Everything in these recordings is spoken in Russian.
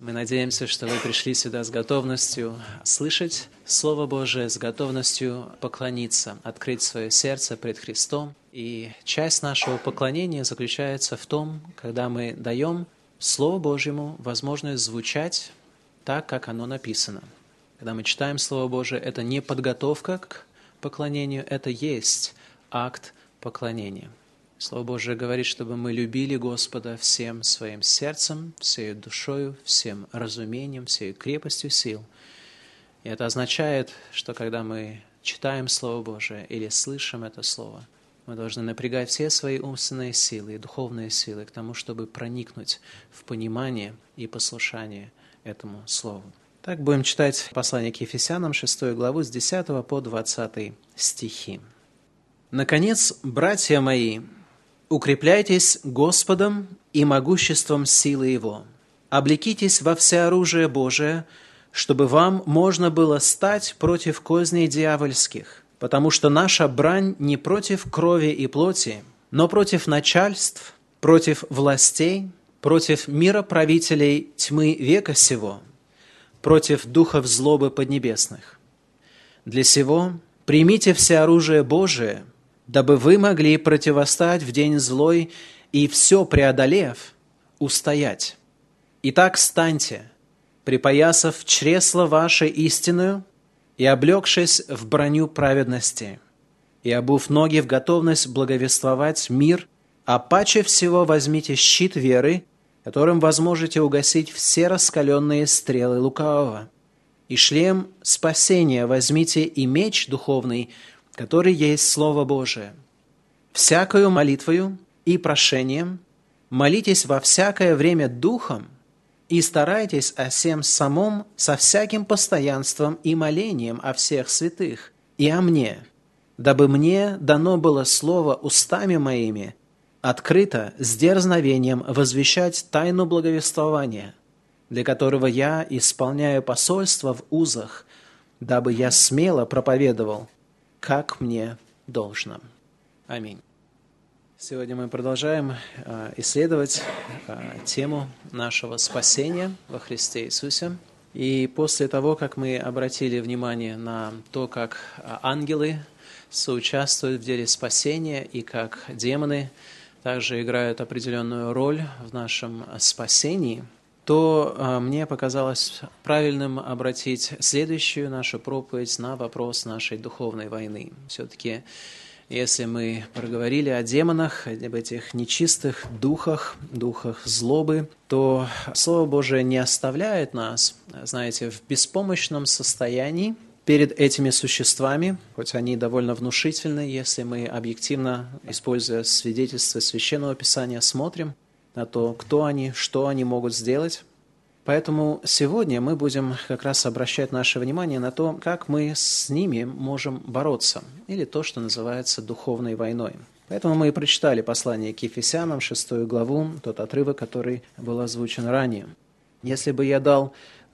Мы надеемся, что вы пришли сюда с готовностью слышать Слово Божие, с готовностью поклониться, открыть свое сердце пред Христом. И часть нашего поклонения заключается в том, когда мы даем Слову Божьему возможность звучать так, как оно написано. Когда мы читаем Слово Божие, это не подготовка к поклонению, это есть акт поклонения. Слово Божие говорит, чтобы мы любили Господа всем своим сердцем, всей душою, всем разумением, всей крепостью сил. И это означает, что когда мы читаем Слово Божие или слышим это Слово, мы должны напрягать все свои умственные силы и духовные силы к тому, чтобы проникнуть в понимание и послушание этому Слову. Так будем читать послание к Ефесянам, 6 главу, с 10 по 20 стихи. «Наконец, братья мои, укрепляйтесь Господом и могуществом силы Его. Облекитесь во всеоружие Божие, чтобы вам можно было стать против козней дьявольских, потому что наша брань не против крови и плоти, но против начальств, против властей, против мироправителей тьмы века сего, против духов злобы поднебесных. Для сего примите всеоружие Божие, дабы вы могли противостать в день злой и, все преодолев, устоять. Итак, станьте, припоясав чресло ваше истинную и облегшись в броню праведности, и обув ноги в готовность благовествовать мир, а паче всего возьмите щит веры, которым возможете угасить все раскаленные стрелы лукавого, и шлем спасения возьмите и меч духовный, который есть Слово Божие. Всякою молитвою и прошением молитесь во всякое время Духом и старайтесь о сем самом со всяким постоянством и молением о всех святых и о мне, дабы мне дано было слово устами моими открыто с дерзновением возвещать тайну благовествования, для которого я исполняю посольство в узах, дабы я смело проповедовал, как мне должно. Аминь. Сегодня мы продолжаем исследовать тему нашего спасения во Христе Иисусе. И после того, как мы обратили внимание на то, как ангелы соучаствуют в деле спасения и как демоны также играют определенную роль в нашем спасении, то мне показалось правильным обратить следующую нашу проповедь на вопрос нашей духовной войны. Все-таки, если мы проговорили о демонах, об этих нечистых духах, духах злобы, то Слово Божие не оставляет нас, знаете, в беспомощном состоянии перед этими существами, хоть они довольно внушительны, если мы объективно, используя свидетельства Священного Писания, смотрим на то, кто они, что они могут сделать. Поэтому сегодня мы будем как раз обращать наше внимание на то, как мы с ними можем бороться, или то, что называется духовной войной. Поэтому мы и прочитали послание к Ефесянам, 6 главу, тот отрывок, который был озвучен ранее. Если бы я дал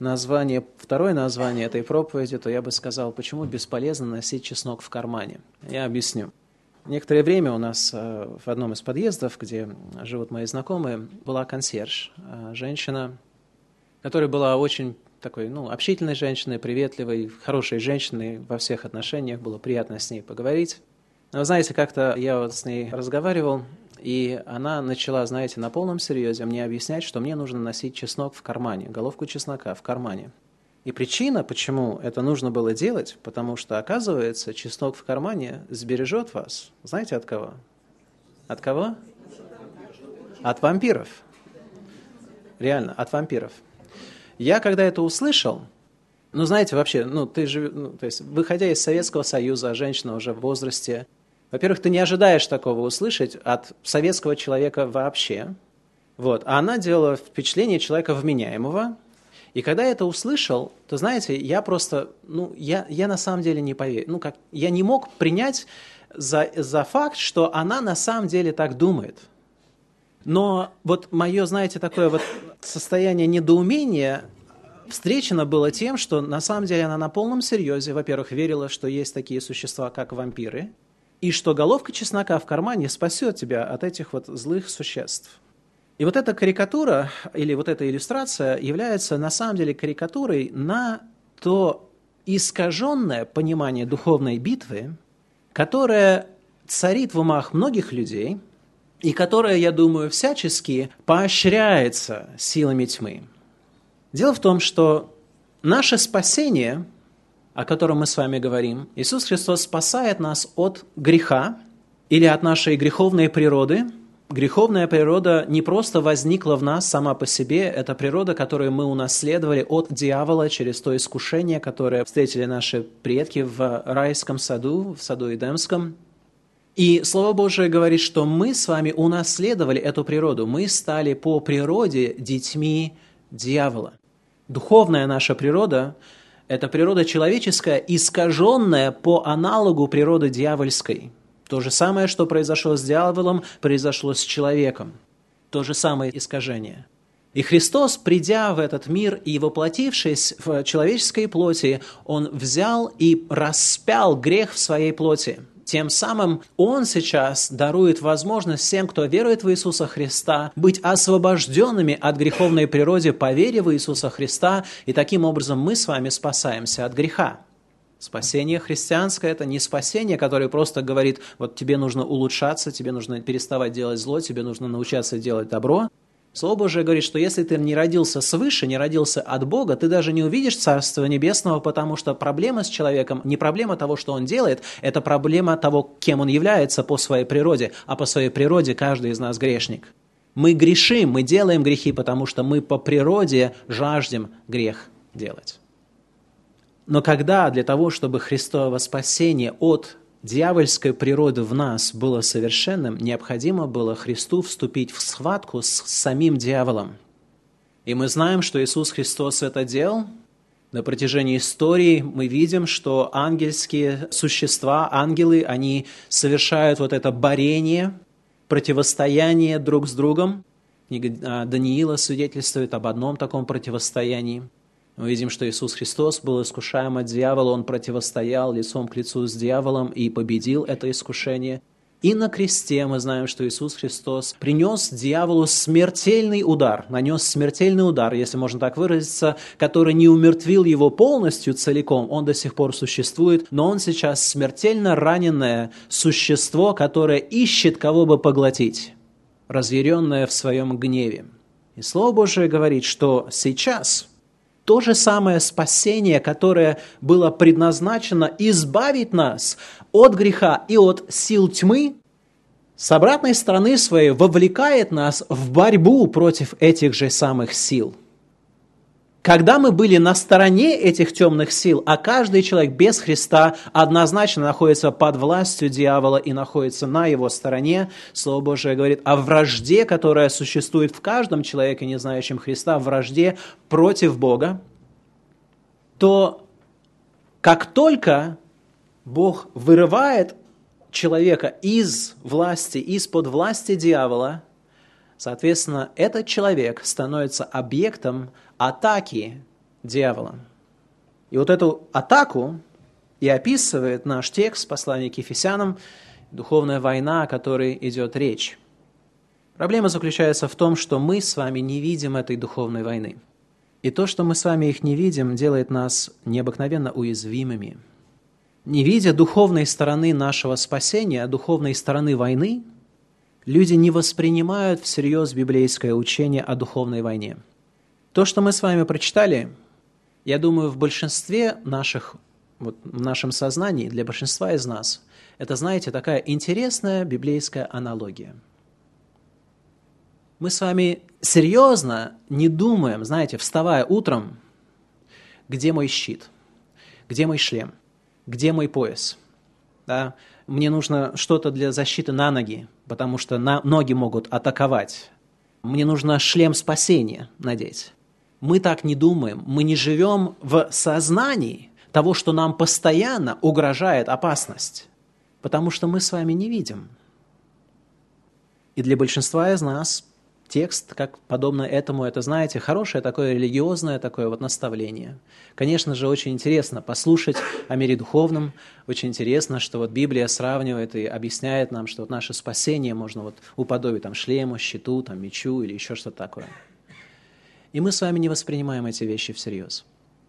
второе название этой проповеди, то я бы сказал, почему бесполезно носить чеснок в кармане. Я объясню. Некоторое время у нас в одном из подъездов, где живут мои знакомые, была консьерж, женщина, которая была очень такой, общительной женщиной, приветливой, хорошей женщиной во всех отношениях, было приятно с ней поговорить. Но вы знаете, как-то я с ней разговаривал, и она начала, на полном серьезе мне объяснять, что мне нужно носить чеснок в кармане, головку чеснока в кармане. И причина, почему это нужно было делать, потому что, оказывается, чеснок в кармане сбережет вас. Знаете, от кого? От кого? От вампиров. Реально, от вампиров. Я, когда это услышал, вообще, выходя из Советского Союза, женщина уже в возрасте, во-первых, ты не ожидаешь такого услышать от советского человека вообще, а она делала впечатление человека вменяемого. И когда я это услышал, то, я просто, я на самом деле не поверил. Я не мог принять за факт, что она на самом деле так думает. Но мое, такое состояние недоумения встречено было тем, что на самом деле она на полном серьезе, во-первых, верила, что есть такие существа, как вампиры, и что головка чеснока в кармане спасет тебя от этих злых существ. И вот эта карикатура, или вот эта иллюстрация является на самом деле карикатурой на то искаженное понимание духовной битвы, которое царит в умах многих людей и которое, я думаю, всячески поощряется силами тьмы. Дело в том, что наше спасение, о котором мы с вами говорим, Иисус Христос спасает нас от греха или от нашей греховной природы. Греховная природа не просто возникла в нас сама по себе, это природа, которую мы унаследовали от дьявола через то искушение, которое встретили наши предки в райском саду, в саду Эдемском. И Слово Божие говорит, что мы с вами унаследовали эту природу, мы стали по природе детьми дьявола. Духовная наша природа – это природа человеческая, искаженная по аналогу природы дьявольской. То же самое, что произошло с дьяволом, произошло с человеком. То же самое искажение. И Христос, придя в этот мир и воплотившись в человеческой плоти, Он взял и распял грех в своей плоти. Тем самым Он сейчас дарует возможность всем, кто верует в Иисуса Христа, быть освобожденными от греховной природы по вере в Иисуса Христа, и таким образом мы с вами спасаемся от греха. Спасение христианское – это не спасение, которое просто говорит, вот тебе нужно улучшаться, тебе нужно переставать делать зло, тебе нужно научаться делать добро. Слово Божие говорит, что если ты не родился свыше, не родился от Бога, ты даже не увидишь Царства Небесного, потому что проблема с человеком не проблема того, что он делает, это проблема того, кем он является по своей природе, а по своей природе каждый из нас грешник. Мы грешим, мы делаем грехи, потому что мы по природе жаждем грех делать. Но когда для того, чтобы Христово спасение от дьявольской природы в нас было совершенным, необходимо было Христу вступить в схватку с самим дьяволом. И мы знаем, что Иисус Христос это делал. На протяжении истории мы видим, что ангельские существа, ангелы, они совершают вот это борение, противостояние друг с другом. Книга Даниила свидетельствует об одном таком противостоянии. Мы видим, что Иисус Христос был искушаем от дьявола, Он противостоял лицом к лицу с дьяволом и победил это искушение. И на кресте мы знаем, что Иисус Христос принес дьяволу смертельный удар, нанес смертельный удар, если можно так выразиться, который не умертвил его полностью, целиком, он до сих пор существует, но он сейчас смертельно раненое существо, которое ищет кого бы поглотить, разъяренное в своем гневе. И Слово Божие говорит, что сейчас то же самое спасение, которое было предназначено избавить нас от греха и от сил тьмы, с обратной стороны своей вовлекает нас в борьбу против этих же самых сил. Когда мы были на стороне этих темных сил, а каждый человек без Христа однозначно находится под властью дьявола и находится на его стороне, Слово Божие говорит о вражде, которая существует в каждом человеке, не знающем Христа, вражде против Бога, то как только Бог вырывает человека из власти, из-под власти дьявола, соответственно, этот человек становится объектом атаки дьявола. И вот эту атаку и описывает наш текст послания к Ефесянам, духовная война, о которой идет речь. Проблема заключается в том, что мы с вами не видим этой духовной войны. И то, что мы с вами их не видим, делает нас необыкновенно уязвимыми. Не видя духовной стороны нашего спасения, духовной стороны войны, люди не воспринимают всерьез библейское учение о духовной войне. То, что мы с вами прочитали, я думаю, в большинстве наших, в нашем сознании, для большинства из нас, это, знаете, такая интересная библейская аналогия. Мы с вами серьезно не думаем, знаете, вставая утром, где мой щит, где мой шлем, где мой пояс. Да? Мне нужно что-то для защиты на ноги, потому что ноги могут атаковать. Мне нужно шлем спасения надеть. Мы так не думаем, мы не живем в сознании того, что нам постоянно угрожает опасность, потому что мы с вами не видим. И для большинства из нас текст, как подобно этому, это, знаете, хорошее такое религиозное такое вот наставление. Конечно же, очень интересно послушать о мире духовном, очень интересно, что вот Библия сравнивает и объясняет нам, что вот наше спасение можно вот уподобить там шлему, щиту, там, мечу или еще что-то такое. И мы с вами не воспринимаем эти вещи всерьез.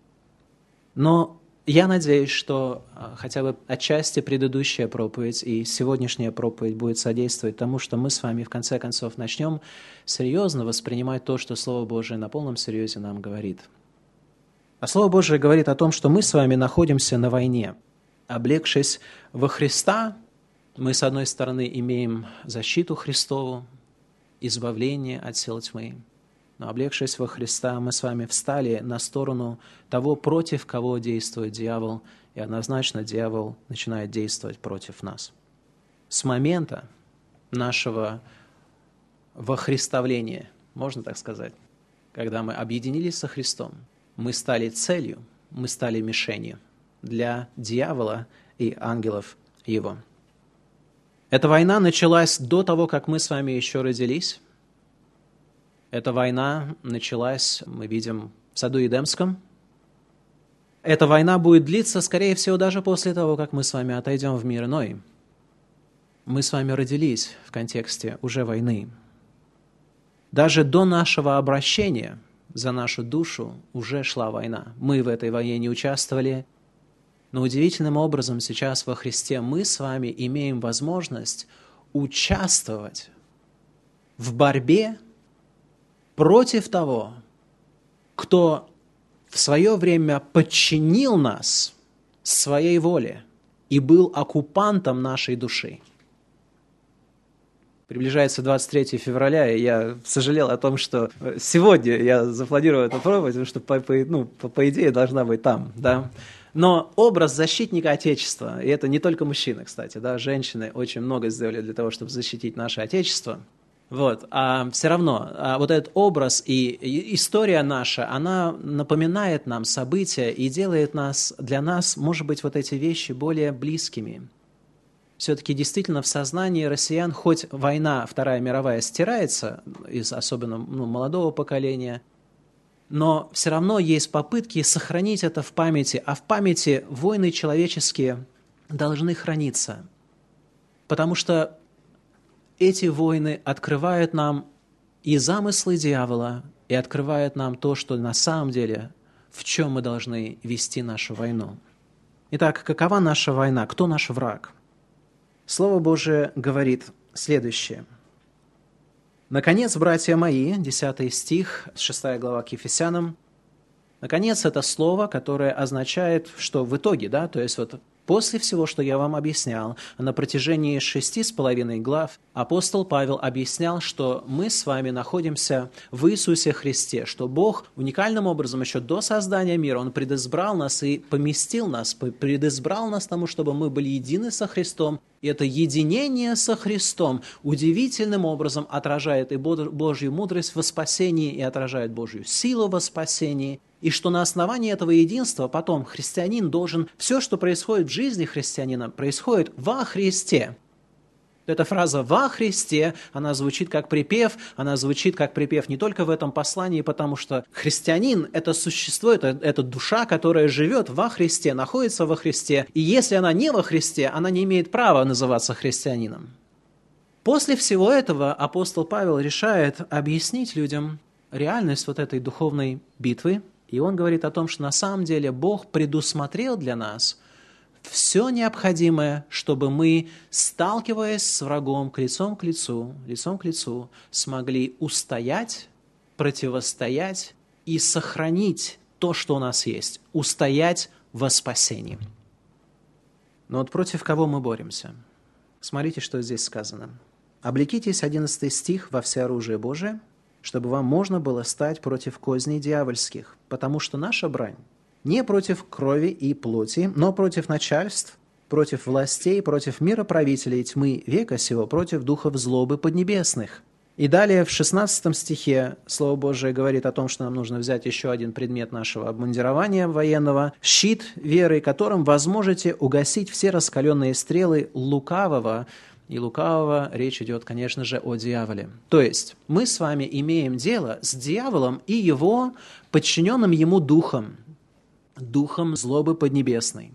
Но я надеюсь, что хотя бы отчасти предыдущая проповедь и сегодняшняя проповедь будет содействовать тому, что мы с вами в конце концов начнем серьезно воспринимать то, что Слово Божие на полном серьезе нам говорит. А Слово Божие говорит о том, что мы с вами находимся на войне. Облегшись во Христа, мы, с одной стороны, имеем защиту Христову, избавление от сил тьмы. Но облегшись во Христа, мы с вами встали на сторону того, против кого действует дьявол, и однозначно дьявол начинает действовать против нас. С момента нашего вохриставления, можно так сказать, когда мы объединились со Христом, мы стали целью, мы стали мишенью для дьявола и ангелов его. Эта война началась до того, как мы с вами еще родились. Эта война началась, мы видим, в саду Эдемском. Эта война будет длиться, скорее всего, даже после того, как мы с вами отойдем в мир иной. Мы с вами родились в контексте уже войны. Даже до нашего обращения за нашу душу уже шла война. Мы в этой войне не участвовали, но удивительным образом сейчас во Христе мы с вами имеем возможность участвовать в борьбе против того, кто в свое время подчинил нас своей воле и был оккупантом нашей души. Приближается 23 февраля, и я сожалел о том, что сегодня я запланировал эту проповедь, потому что, по идее, должна быть там, да. Но образ защитника Отечества, и это не только мужчины, кстати, да, женщины очень много сделали для того, чтобы защитить наше Отечество. Вот, а все равно вот этот образ и история наша, она напоминает нам события и делает для нас, может быть, вот эти вещи более близкими. Все-таки действительно в сознании россиян, хоть война Вторая мировая стирается, из особенно молодого поколения, но все равно есть попытки сохранить это в памяти, а в памяти войны человеческие должны храниться, потому что эти войны открывают нам и замыслы дьявола, и открывают нам то, что на самом деле, в чем мы должны вести нашу войну. Итак, какова наша война? Кто наш враг? Слово Божие говорит следующее. «Наконец, братья мои», 10 стих, 6 глава к Ефесянам, наконец, это слово, которое означает, что в итоге, да, то есть вот после всего, что я вам объяснял, на протяжении 6,5 глав апостол Павел объяснял, что мы с вами находимся в Иисусе Христе, что Бог уникальным образом еще до создания мира, Он предизбрал нас и поместил нас, предизбрал нас тому, чтобы мы были едины со Христом. И это единение со Христом удивительным образом отражает и Божью мудрость во спасении, и отражает Божью силу во спасении. И что на основании этого единства потом христианин должен, все, что происходит в жизни христианина, происходит во Христе. Эта фраза «во Христе», она звучит как припев не только в этом послании, потому что христианин – это существо, это душа, которая живет во Христе, находится во Христе, и если она не во Христе, она не имеет права называться христианином. После всего этого апостол Павел решает объяснить людям реальность вот этой духовной битвы, и он говорит о том, что на самом деле Бог предусмотрел для нас все необходимое, чтобы мы, сталкиваясь с врагом лицом к лицу, смогли устоять, противостоять и сохранить то, что у нас есть, устоять во спасении. Но вот против кого мы боремся? Смотрите, что здесь сказано. «Облекитесь», 11 стих, «во всеоружие Божие, чтобы вам можно было стать против козней дьявольских, потому что наша брань не против крови и плоти, но против начальств, против властей, против мироправителей тьмы века сего, против духов злобы поднебесных». И далее в 16 стихе Слово Божие говорит о том, что нам нужно взять еще один предмет нашего обмундирования военного – щит веры, которым возможете угасить все раскаленные стрелы лукавого. и лукавого, речь идет, конечно же, о дьяволе. То есть мы с вами имеем дело с дьяволом и его подчиненным ему духом, духом злобы поднебесной.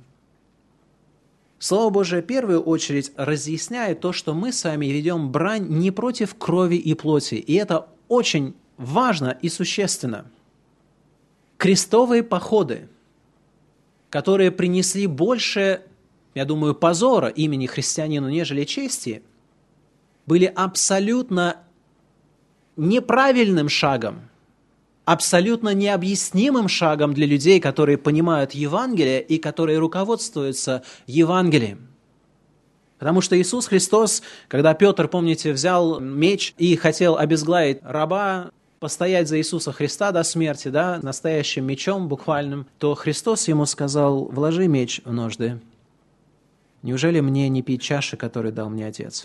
Слово Божие в первую очередь разъясняет то, что мы с вами ведем брань не против крови и плоти, и это очень важно и существенно. Крестовые походы, которые принесли больше, я думаю, позора имени христианину, нежели чести, были абсолютно неправильным шагом, абсолютно необъяснимым шагом для людей, которые понимают Евангелие и которые руководствуются Евангелием. Потому что Иисус Христос, когда Петр, помните, взял меч и хотел обезглавить раба, постоять за Иисуса Христа до смерти, да, настоящим мечом буквальным, то Христос ему сказал: «Вложи меч в ножды. Неужели мне не пить чаши, которую дал мне Отец?»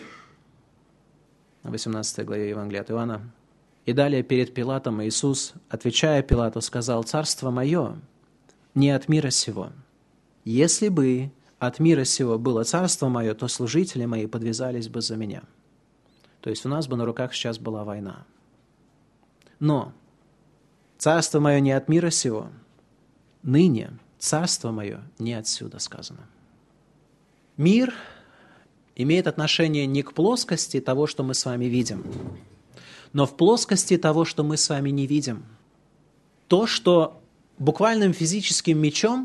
В 18 главе Евангелия от Иоанна. И далее перед Пилатом Иисус, отвечая Пилату, сказал: «Царство мое не от мира сего. Если бы от мира сего было царство мое, то служители мои подвязались бы за меня». То есть у нас бы на руках сейчас была война. Но царство мое не от мира сего, ныне царство мое не отсюда сказано. Мир имеет отношение не к плоскости того, что мы с вами видим, но в плоскости того, что мы с вами не видим. То, что буквальным физическим мечом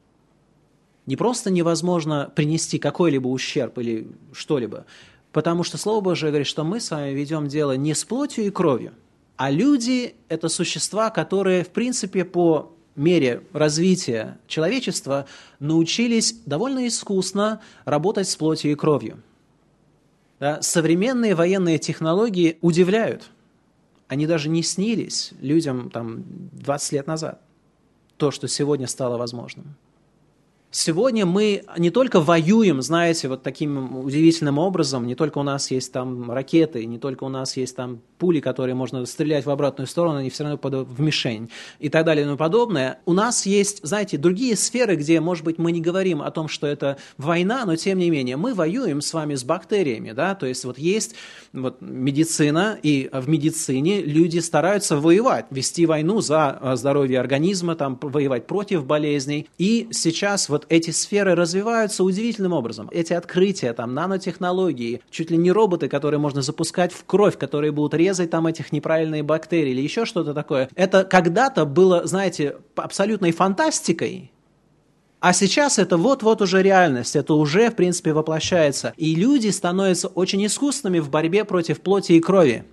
не просто невозможно принести какой-либо ущерб или что-либо, потому что Слово Божие говорит, что мы с вами ведем дело не с плотью и кровью, а люди – это существа, которые, в принципе, по мере развития человечества научились довольно искусно работать с плотью и кровью. Да? Современные военные технологии удивляют. Они даже не снились людям 20 лет назад, то, что сегодня стало возможным. Сегодня мы не только воюем, знаете, вот таким удивительным образом, не только у нас есть там ракеты, не только у нас есть там пули, которые можно стрелять в обратную сторону, они все равно попадают в мишень и так далее и тому подобное. У нас есть, знаете, другие сферы, где, может быть, мы не говорим о том, что это война, но тем не менее мы воюем с вами с бактериями, да, то есть вот есть вот медицина, и в медицине люди стараются воевать, вести войну за здоровье организма, там, воевать против болезней, и сейчас вот эти сферы развиваются удивительным образом. Эти открытия, там, нанотехнологии, чуть ли не роботы, которые можно запускать в кровь, которые будут резать там этих неправильные бактерии или еще что-то такое. Это когда-то было, знаете, абсолютной фантастикой, а сейчас это вот-вот уже реальность, это уже, в принципе, воплощается. И люди становятся очень искусными в борьбе против плоти и крови.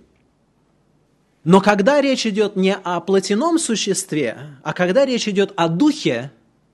Но когда речь идет не о плотяном существе, а когда речь идет о духе,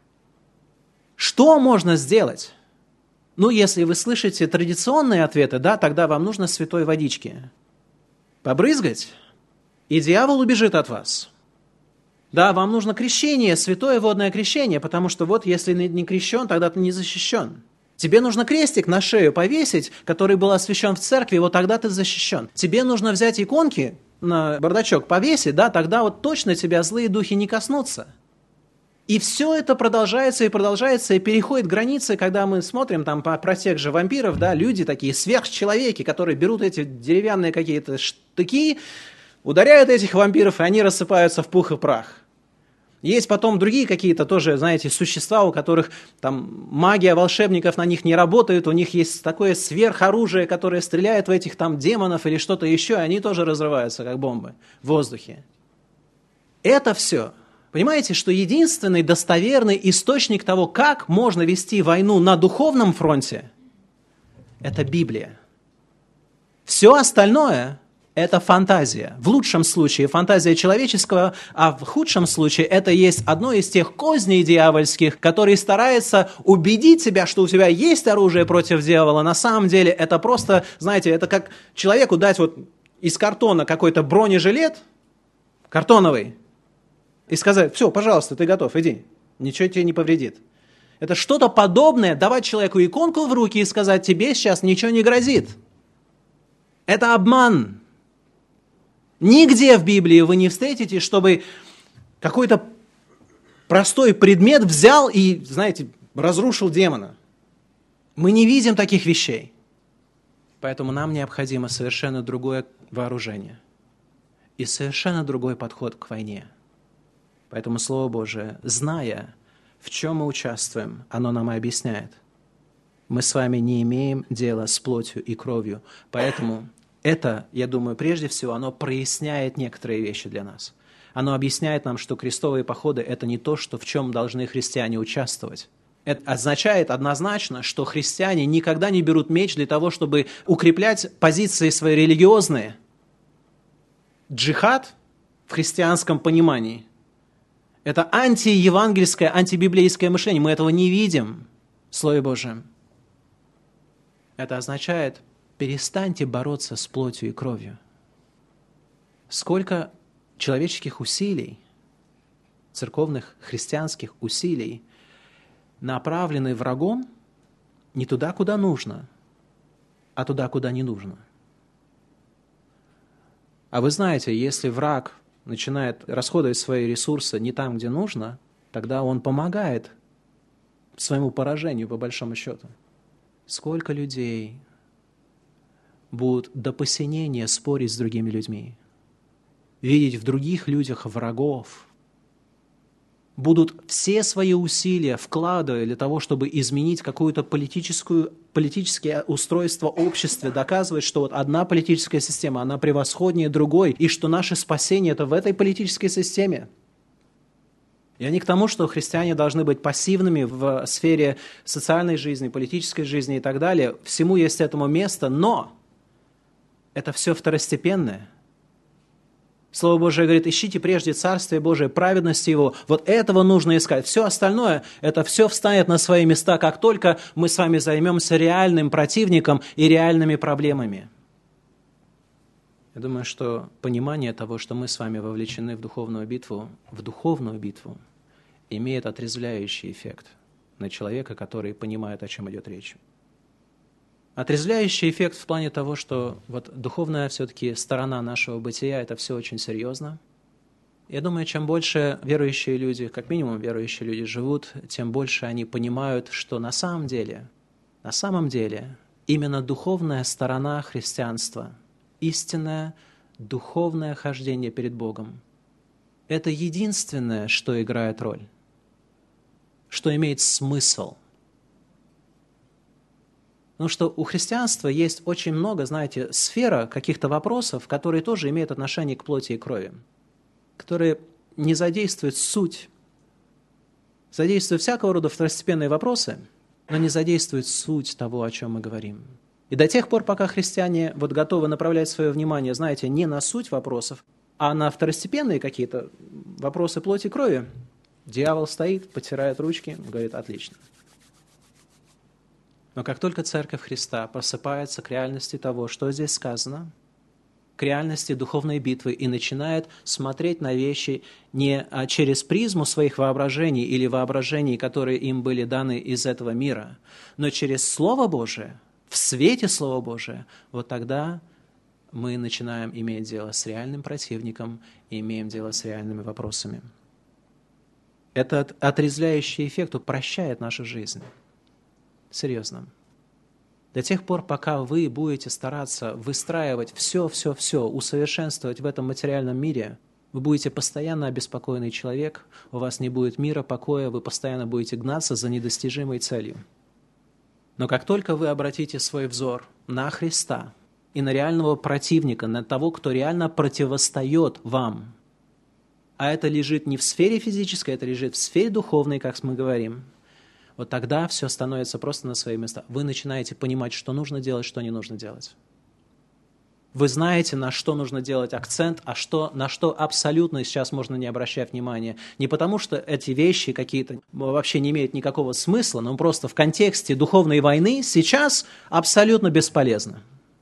что можно сделать? Ну, если вы слышите традиционные ответы, да, тогда вам нужно святой водички побрызгать, и дьявол убежит от вас. Да, вам нужно крещение, святое водное крещение, потому что вот если не крещен, тогда ты не защищен. Тебе нужно крестик на шею повесить, который был освящен в церкви, вот тогда ты защищен. Тебе нужно взять иконки на бардачок повесить, да, тогда вот точно тебя злые духи не коснутся. И все это продолжается, и переходит границы, когда мы смотрим там про тех же вампиров, да, люди такие сверхчеловеки, которые берут эти деревянные какие-то штыки, ударяют этих вампиров, и они рассыпаются в пух и прах. Есть потом другие какие-то тоже, знаете, существа, у которых там магия волшебников на них не работает, у них есть такое сверхоружие, которое стреляет в этих там демонов или что-то еще, и они тоже разрываются, как бомбы в воздухе. Это все. Понимаете, что единственный достоверный источник того, как можно вести войну на духовном фронте, это Библия. Все остальное – это фантазия. В лучшем случае фантазия человеческого, а в худшем случае это есть одно из тех козней дьявольских, которые стараются убедить тебя, что у тебя есть оружие против дьявола. На самом деле это просто, знаете, это как человеку дать вот из картона какой-то бронежилет картоновый, и сказать: все, пожалуйста, ты готов, иди, ничего тебе не повредит. Это что-то подобное, давать человеку иконку в руки и сказать: тебе сейчас ничего не грозит. Это обман. Нигде в Библии вы не встретите, чтобы какой-то простой предмет взял и, знаете, разрушил демона. Мы не видим таких вещей. Поэтому нам необходимо совершенно другое вооружение и совершенно другой подход к войне. Поэтому Слово Божие, зная, в чем мы участвуем, оно нам и объясняет. Мы с вами не имеем дела с плотью и кровью. Поэтому это, я думаю, прежде всего, оно проясняет некоторые вещи для нас. Оно объясняет нам, что крестовые походы – это не то, в чем должны христиане участвовать. Это означает однозначно, что христиане никогда не берут меч для того, чтобы укреплять позиции свои религиозные. Джихад в христианском понимании – это антиевангельское, антибиблейское мышление. Мы этого не видим в Слове Божьем. Это означает, перестаньте бороться с плотью и кровью. Сколько человеческих усилий, церковных, христианских усилий, направлены врагом не туда, куда нужно, а туда, куда не нужно. А вы знаете, если враг начинает расходовать свои ресурсы не там, где нужно, тогда он помогает своему поражению, по большому счету. Сколько людей будут до посинения спорить с другими людьми, видеть в других людях врагов, будут все свои усилия вкладывать для того, чтобы изменить какое-то политическое устройство общества, доказывать, что вот одна политическая система, она превосходнее другой, и что наше спасение – это в этой политической системе. Я не к тому, что христиане должны быть пассивными в сфере социальной жизни, политической жизни и так далее. Всему есть этому место, но это все второстепенное. Слово Божие говорит, ищите прежде Царствие Божие, праведность Его. Вот этого нужно искать. Все остальное, это все встанет на свои места, как только мы с вами займемся реальным противником и реальными проблемами. Я думаю, что понимание того, что мы с вами вовлечены в духовную битву, имеет отрезвляющий эффект на человека, который понимает, о чем идет речь. Отрезвляющий эффект в плане того, что вот духовная все-таки сторона нашего бытия – это все очень серьезно. Я думаю, чем больше верующие люди, как минимум верующие люди живут, тем больше они понимают, что на самом деле, именно духовная сторона христианства, истинное духовное хождение перед Богом – это единственное, что играет роль, что имеет смысл. Потому что у христианства есть очень много, знаете, сфера каких-то вопросов, которые тоже имеют отношение к плоти и крови, которые не задействуют суть, задействуют всякого рода второстепенные вопросы, но не задействуют суть того, о чем мы говорим. И до тех пор, пока христиане готовы направлять свое внимание, знаете, не на суть вопросов, а на второстепенные какие-то вопросы плоти и крови, дьявол стоит, потирает ручки, говорит, отлично. Но как только Церковь Христа просыпается к реальности того, что здесь сказано, к реальности духовной битвы и начинает смотреть на вещи не через призму своих воображений или воображений, которые им были даны из этого мира, но через Слово Божие, в свете Слова Божия, вот тогда мы начинаем иметь дело с реальным противником и имеем дело с реальными вопросами. Этот отрезвляющий эффект упрощает нашу жизнь. Серьезно. До тех пор, пока вы будете стараться выстраивать все, усовершенствовать в этом материальном мире, вы будете постоянно обеспокоенный человек, у вас не будет мира, покоя, вы постоянно будете гнаться за недостижимой целью. Но как только вы обратите свой взор на Христа и на реального противника, на того, кто реально противостоит вам, а это лежит не в сфере физической, это лежит в сфере духовной, как мы говорим, вот тогда все становится просто на свои места. Вы начинаете понимать, что нужно делать, что не нужно делать. Вы знаете, на что нужно делать акцент, а на что абсолютно сейчас можно не обращать внимания. Не потому, что эти вещи какие-то вообще не имеют никакого смысла, но просто в контексте духовной войны сейчас абсолютно бесполезно.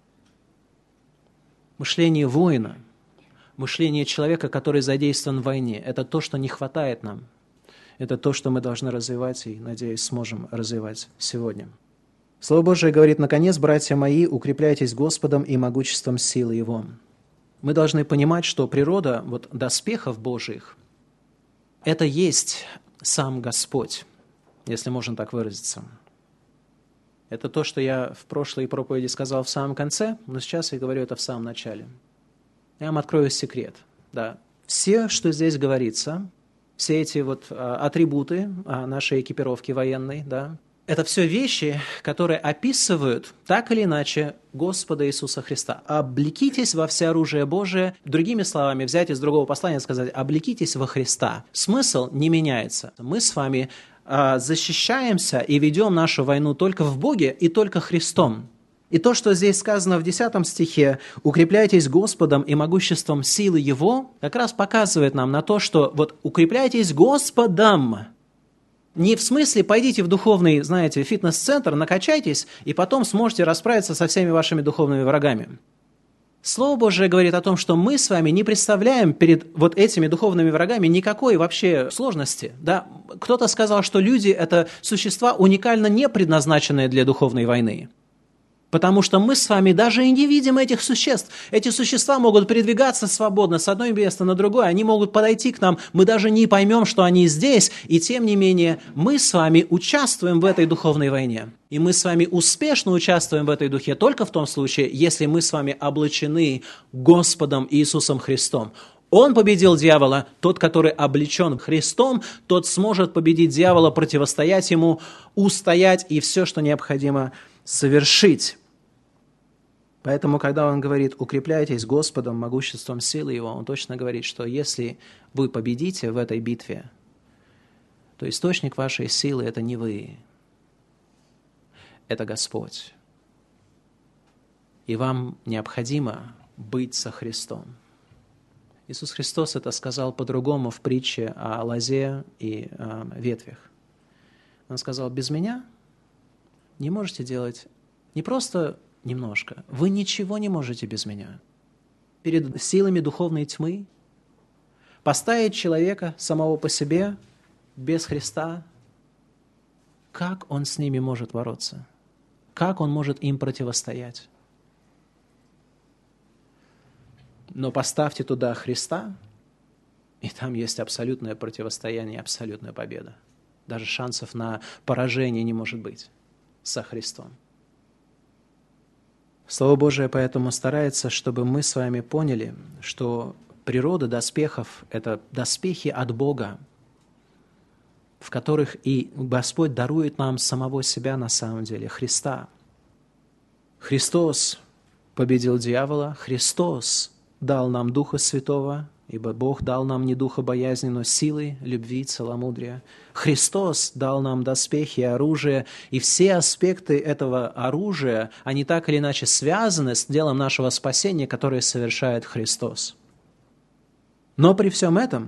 Мышление воина, мышление человека, который задействован в войне, это то, что не хватает нам. Это то, что мы должны развивать и, надеюсь, сможем развивать сегодня. Слово Божие говорит, наконец, братья мои, укрепляйтесь Господом и могуществом силы Его. Мы должны понимать, что природа доспехов Божьих – это есть сам Господь, если можно так выразиться. Это то, что я в прошлой проповеди сказал в самом конце, но сейчас я говорю это в самом начале. Я вам открою секрет. Да. Все, что здесь говорится, все эти вот атрибуты нашей экипировки военной, да, это все вещи, которые описывают так или иначе Господа Иисуса Христа. «Облекитесь во всеоружие Божие». Другими словами, взять из другого послания и сказать «облекитесь во Христа». Смысл не меняется. Мы с вами защищаемся и ведем нашу войну только в Боге и только Христом. И то, что здесь сказано в 10 стихе «укрепляйтесь Господом и могуществом силы Его», как раз показывает нам на то, что вот «укрепляйтесь Господом». Не в смысле пойдите в духовный, знаете, фитнес-центр, накачайтесь, и потом сможете расправиться со всеми вашими духовными врагами. Слово Божие говорит о том, что мы с вами не представляем перед вот этими духовными врагами никакой вообще сложности. Да? Кто-то сказал, что люди – это существа уникально не предназначенные для духовной войны. Потому что мы с вами даже и не видим этих существ. Эти существа могут передвигаться свободно с одной места на другое, они могут подойти к нам, мы даже не поймем, что они здесь, и тем не менее мы с вами участвуем в этой духовной войне. И мы с вами успешно участвуем в этой духе только в том случае, если мы с вами облачены Господом Иисусом Христом. Он победил дьявола, тот, который облечен Христом, тот сможет победить дьявола, противостоять ему, устоять и все, что необходимо совершить. Поэтому, когда он говорит «укрепляйтесь Господом, могуществом силы Его», он точно говорит, что если вы победите в этой битве, то источник вашей силы – это не вы, это Господь. И вам необходимо быть со Христом. Иисус Христос это сказал по-другому в притче о лозе и ветвях. Он сказал: «Без меня не можете делать не просто немножко. Вы ничего не можете без меня». Перед силами духовной тьмы поставить человека самого по себе, без Христа, как он с ними может бороться? Как он может им противостоять? Но поставьте туда Христа, и там есть абсолютное противостояние, абсолютная победа. Даже шансов на поражение не может быть со Христом. Слово Божие поэтому старается, чтобы мы с вами поняли, что природа доспехов – это доспехи от Бога, в которых и Господь дарует нам самого себя на самом деле, Христа. Христос победил дьявола, Христос дал нам Духа Святого, ибо Бог дал нам не духа боязни, но силы, любви, целомудрия. Христос дал нам доспехи и оружие, и все аспекты этого оружия, они так или иначе связаны с делом нашего спасения, которое совершает Христос. Но при всем этом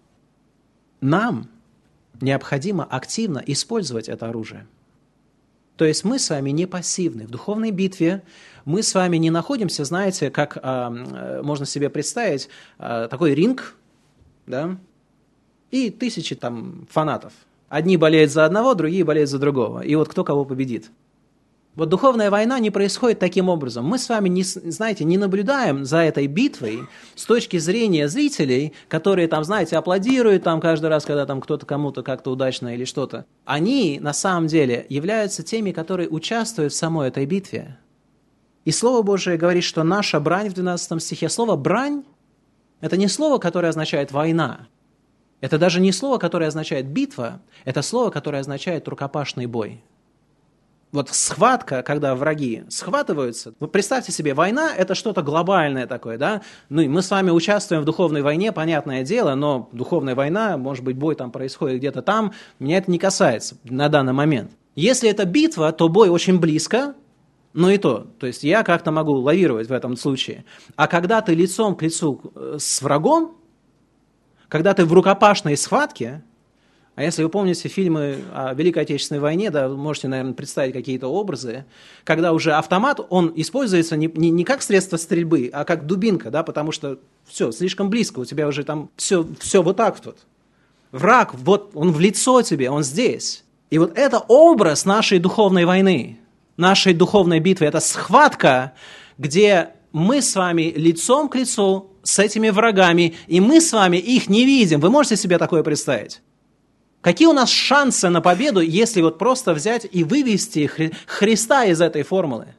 нам необходимо активно использовать это оружие. То есть мы с вами не пассивны. В духовной битве мы с вами не находимся, знаете, как можно себе представить, такой ринг, да, и тысячи там фанатов. Одни болеют за одного, другие болеют за другого. И вот кто кого победит. Вот духовная война не происходит таким образом. Мы с вами, не наблюдаем за этой битвой с точки зрения зрителей, которые там, знаете, аплодируют там каждый раз, когда там кто-то кому-то как-то удачно или что-то. Они на самом деле являются теми, которые участвуют в самой этой битве. И Слово Божие говорит, что наша брань в 12 стихе, слово «брань» – это не слово, которое означает «война». Это даже не слово, которое означает «битва», это слово, которое означает «рукопашный бой». Вот схватка, когда враги схватываются, вот представьте себе, война – это что-то глобальное такое, да? Ну, и мы с вами участвуем в духовной войне, понятное дело, но духовная война, может быть, бой там происходит где-то там, меня это не касается на данный момент. Если это битва, то бой очень близко, но и то есть я как-то могу лавировать в этом случае. А когда ты лицом к лицу с врагом, когда ты в рукопашной схватке, а если вы помните фильмы о Великой Отечественной войне, да, вы можете, наверное, представить какие-то образы, когда уже автомат, он используется не как средство стрельбы, а как дубинка, да, потому что все, слишком близко, у тебя уже там все вот так вот. Враг, вот он в лицо тебе, он здесь. И вот это образ нашей духовной войны, нашей духовной битвы, это схватка, где мы с вами лицом к лицу с этими врагами, и мы с вами их не видим. Вы можете себе такое представить? Какие у нас шансы на победу, если вот просто взять и вывести Христа из этой формулы?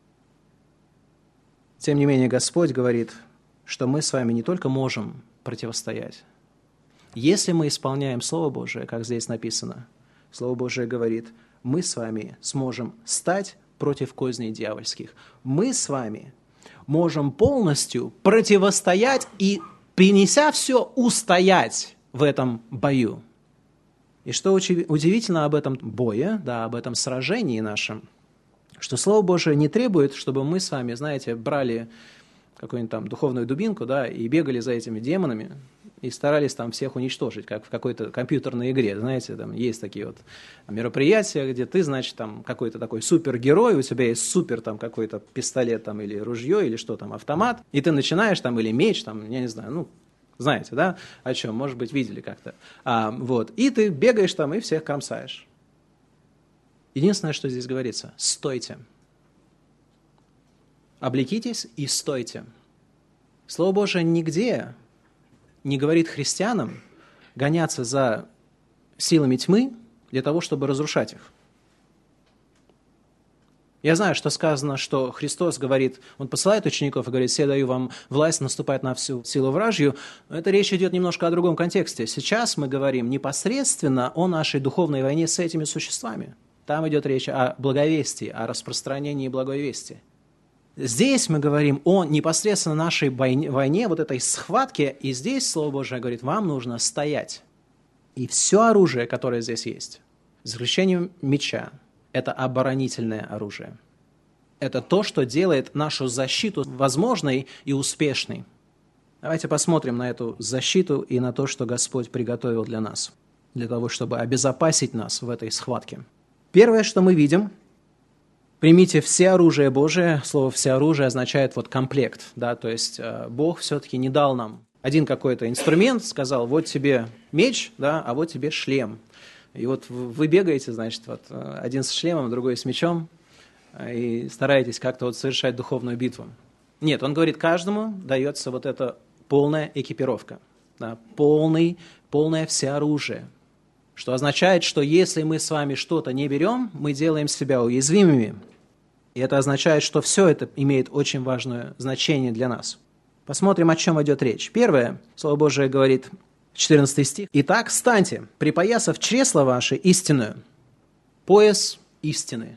Тем не менее, Господь говорит, что мы с вами не только можем противостоять. Если мы исполняем Слово Божие, как здесь написано, Слово Божие говорит, мы с вами сможем стать против козней дьявольских. Мы с вами можем полностью противостоять и, принеся все, устоять в этом бою. И что удивительно об этом бое, да, об этом сражении нашем, что Слово Божие не требует, чтобы мы с вами, знаете, брали какую-нибудь там духовную дубинку, да, и бегали за этими демонами, и старались там всех уничтожить, как в какой-то компьютерной игре, знаете, там есть такие вот мероприятия, где ты, значит, там какой-то такой супергерой, у тебя есть супер там какой-то пистолет там или ружье, или что там, автомат, и ты начинаешь там, или меч, там, я не знаю, ну, знаете, да, о чем, может быть, видели как-то, вот, и ты бегаешь там и всех кромсаешь. Единственное, что здесь говорится, стойте. Облекитесь и стойте. Слово Божие нигде не говорит христианам гоняться за силами тьмы для того, чтобы разрушать их. Я знаю, что сказано, что Христос говорит, Он посылает учеников и говорит, «Се даю вам власть наступать на всю силу вражью». Но это речь идет немножко о другом контексте. Сейчас мы говорим непосредственно о нашей духовной войне с этими существами. Там идет речь о благовестии, о распространении благой вести. Здесь мы говорим о непосредственно нашей войне, вот этой схватке, и здесь Слово Божие говорит, вам нужно стоять. И все оружие, которое здесь есть, за исключением меча, это оборонительное оружие. Это то, что делает нашу защиту возможной и успешной. Давайте посмотрим на эту защиту и на то, что Господь приготовил для нас, для того, чтобы обезопасить нас в этой схватке. Первое, что мы видим, примите все оружие Божие. Слово «все оружие» означает вот комплект, да, то есть Бог все-таки не дал нам один какой-то инструмент, сказал, вот тебе меч, да, а вот тебе шлем. И вот вы бегаете, значит, вот один с шлемом, другой с мечом, и стараетесь как-то вот совершать духовную битву. Нет, он говорит, каждому дается вот эта полная экипировка, да, полное всеоружие. Что означает, что если мы с вами что-то не берем, мы делаем себя уязвимыми. И это означает, что все это имеет очень важное значение для нас. Посмотрим, о чем идет речь. Первое, Слово Божие говорит, 14 стих. «Итак, встаньте, припоясав чресло ваше истинную». Пояс истины.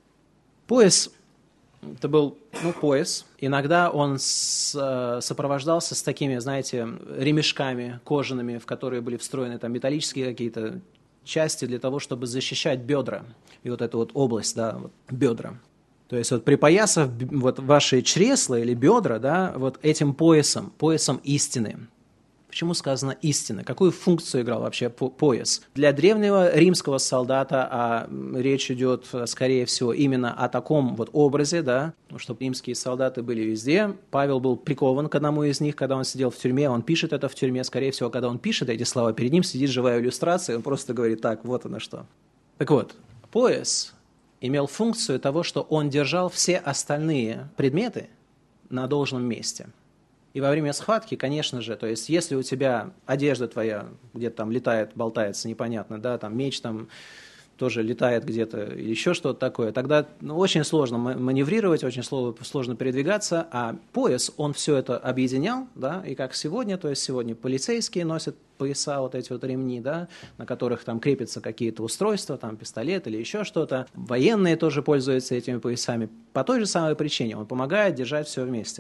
Пояс, это был, пояс. Иногда он сопровождался с такими, знаете, ремешками кожаными, в которые были встроены там металлические какие-то части для того, чтобы защищать бедра. И вот эту вот область, да, вот бедра. То есть вот припоясав вот ваши чресла или бедра, да, вот этим поясом истины. Почему сказано истина? Какую функцию играл вообще пояс? Для древнего римского солдата речь идет, скорее всего, именно о таком вот образе, да, чтобы римские солдаты были везде. Павел был прикован к одному из них, когда он сидел в тюрьме, он пишет это в тюрьме, скорее всего, когда он пишет эти слова, перед ним сидит живая иллюстрация, он просто говорит, так, вот оно что. Так вот, пояс имел функцию того, что он держал все остальные предметы на должном месте. И во время схватки, конечно же, то есть если у тебя одежда твоя где-то там летает, болтается, непонятно, да, там меч там тоже летает где-то или еще что-то такое, тогда очень сложно маневрировать, очень сложно передвигаться, а пояс, он все это объединял, да, и как сегодня, то есть сегодня полицейские носят пояса, вот эти вот ремни, да, на которых там крепятся какие-то устройства, там пистолет или еще что-то, военные тоже пользуются этими поясами по той же самой причине, он помогает держать все вместе.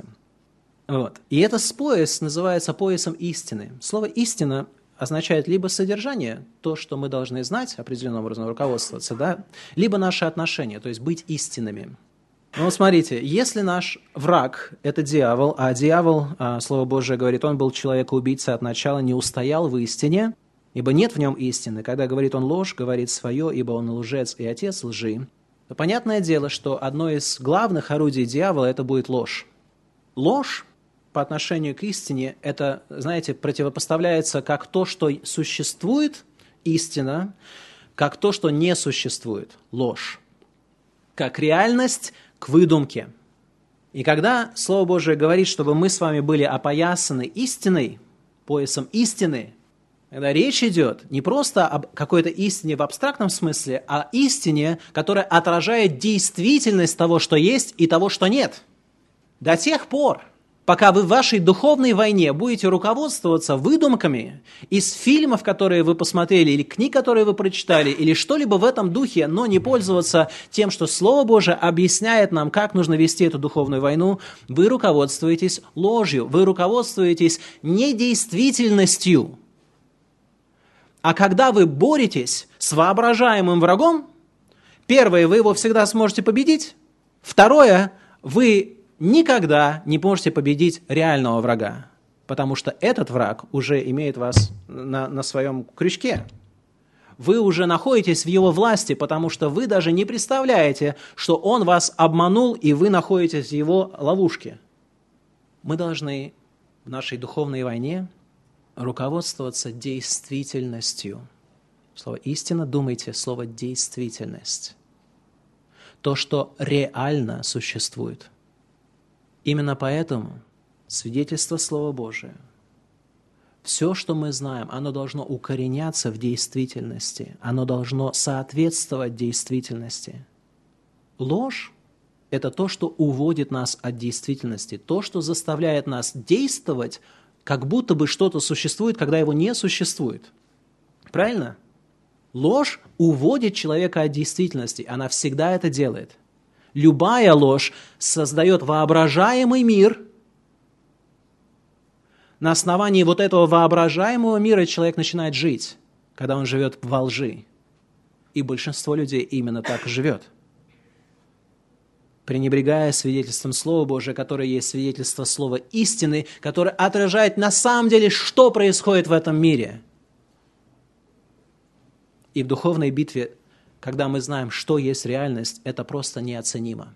Вот. И этот пояс называется поясом истины. Слово «истина» означает либо содержание, то, что мы должны знать, определенным образом руководствоваться, да, либо наши отношения, то есть быть истинными. Ну, смотрите, если наш враг – это дьявол, а дьявол, Слово Божие говорит, он был человекоубийца от начала, не устоял в истине, ибо нет в нем истины. Когда говорит он ложь, говорит свое, ибо он лжец и отец лжи. То понятное дело, что одно из главных орудий дьявола – это будет ложь. Ложь по отношению к истине, это, знаете, противопоставляется как то, что существует, истина, как то, что не существует, ложь. Как реальность к выдумке. И когда Слово Божие говорит, чтобы мы с вами были опоясаны истиной, поясом истины, Когда речь идет не просто об какой-то истине в абстрактном смысле, а истине, которая отражает действительность того, что есть, и того, что нет. До тех пор, пока вы в вашей духовной войне будете руководствоваться выдумками из фильмов, которые вы посмотрели, или книг, которые вы прочитали, или что-либо в этом духе, но не пользоваться тем, что Слово Божие объясняет нам, как нужно вести эту духовную войну, вы руководствуетесь ложью, вы руководствуетесь недействительностью. А когда вы боретесь с воображаемым врагом, первое, вы его всегда сможете победить, второе, вы никогда не можете победить реального врага, потому что этот враг уже имеет вас на своем крючке. Вы уже находитесь в его власти, потому что вы даже не представляете, что он вас обманул, и вы находитесь в его ловушке. Мы должны в нашей духовной войне руководствоваться действительностью. Слово «истина», думайте, слово «действительность». То, что реально существует. Именно поэтому свидетельство Слова Божия, все, что мы знаем, оно должно укореняться в действительности, оно должно соответствовать действительности. Ложь – это то, что уводит нас от действительности, то, что заставляет нас действовать, как будто бы что-то существует, когда его не существует. Правильно? Ложь уводит человека от действительности, она всегда это делает. Любая ложь создает воображаемый мир. На основании вот этого воображаемого мира человек начинает жить, когда он живет во лжи. И большинство людей именно так живет. Пренебрегая свидетельством Слова Божия, которое есть свидетельство Слова истины, которое отражает на самом деле, что происходит в этом мире. И в духовной битве, когда мы знаем, что есть реальность, это просто неоценимо.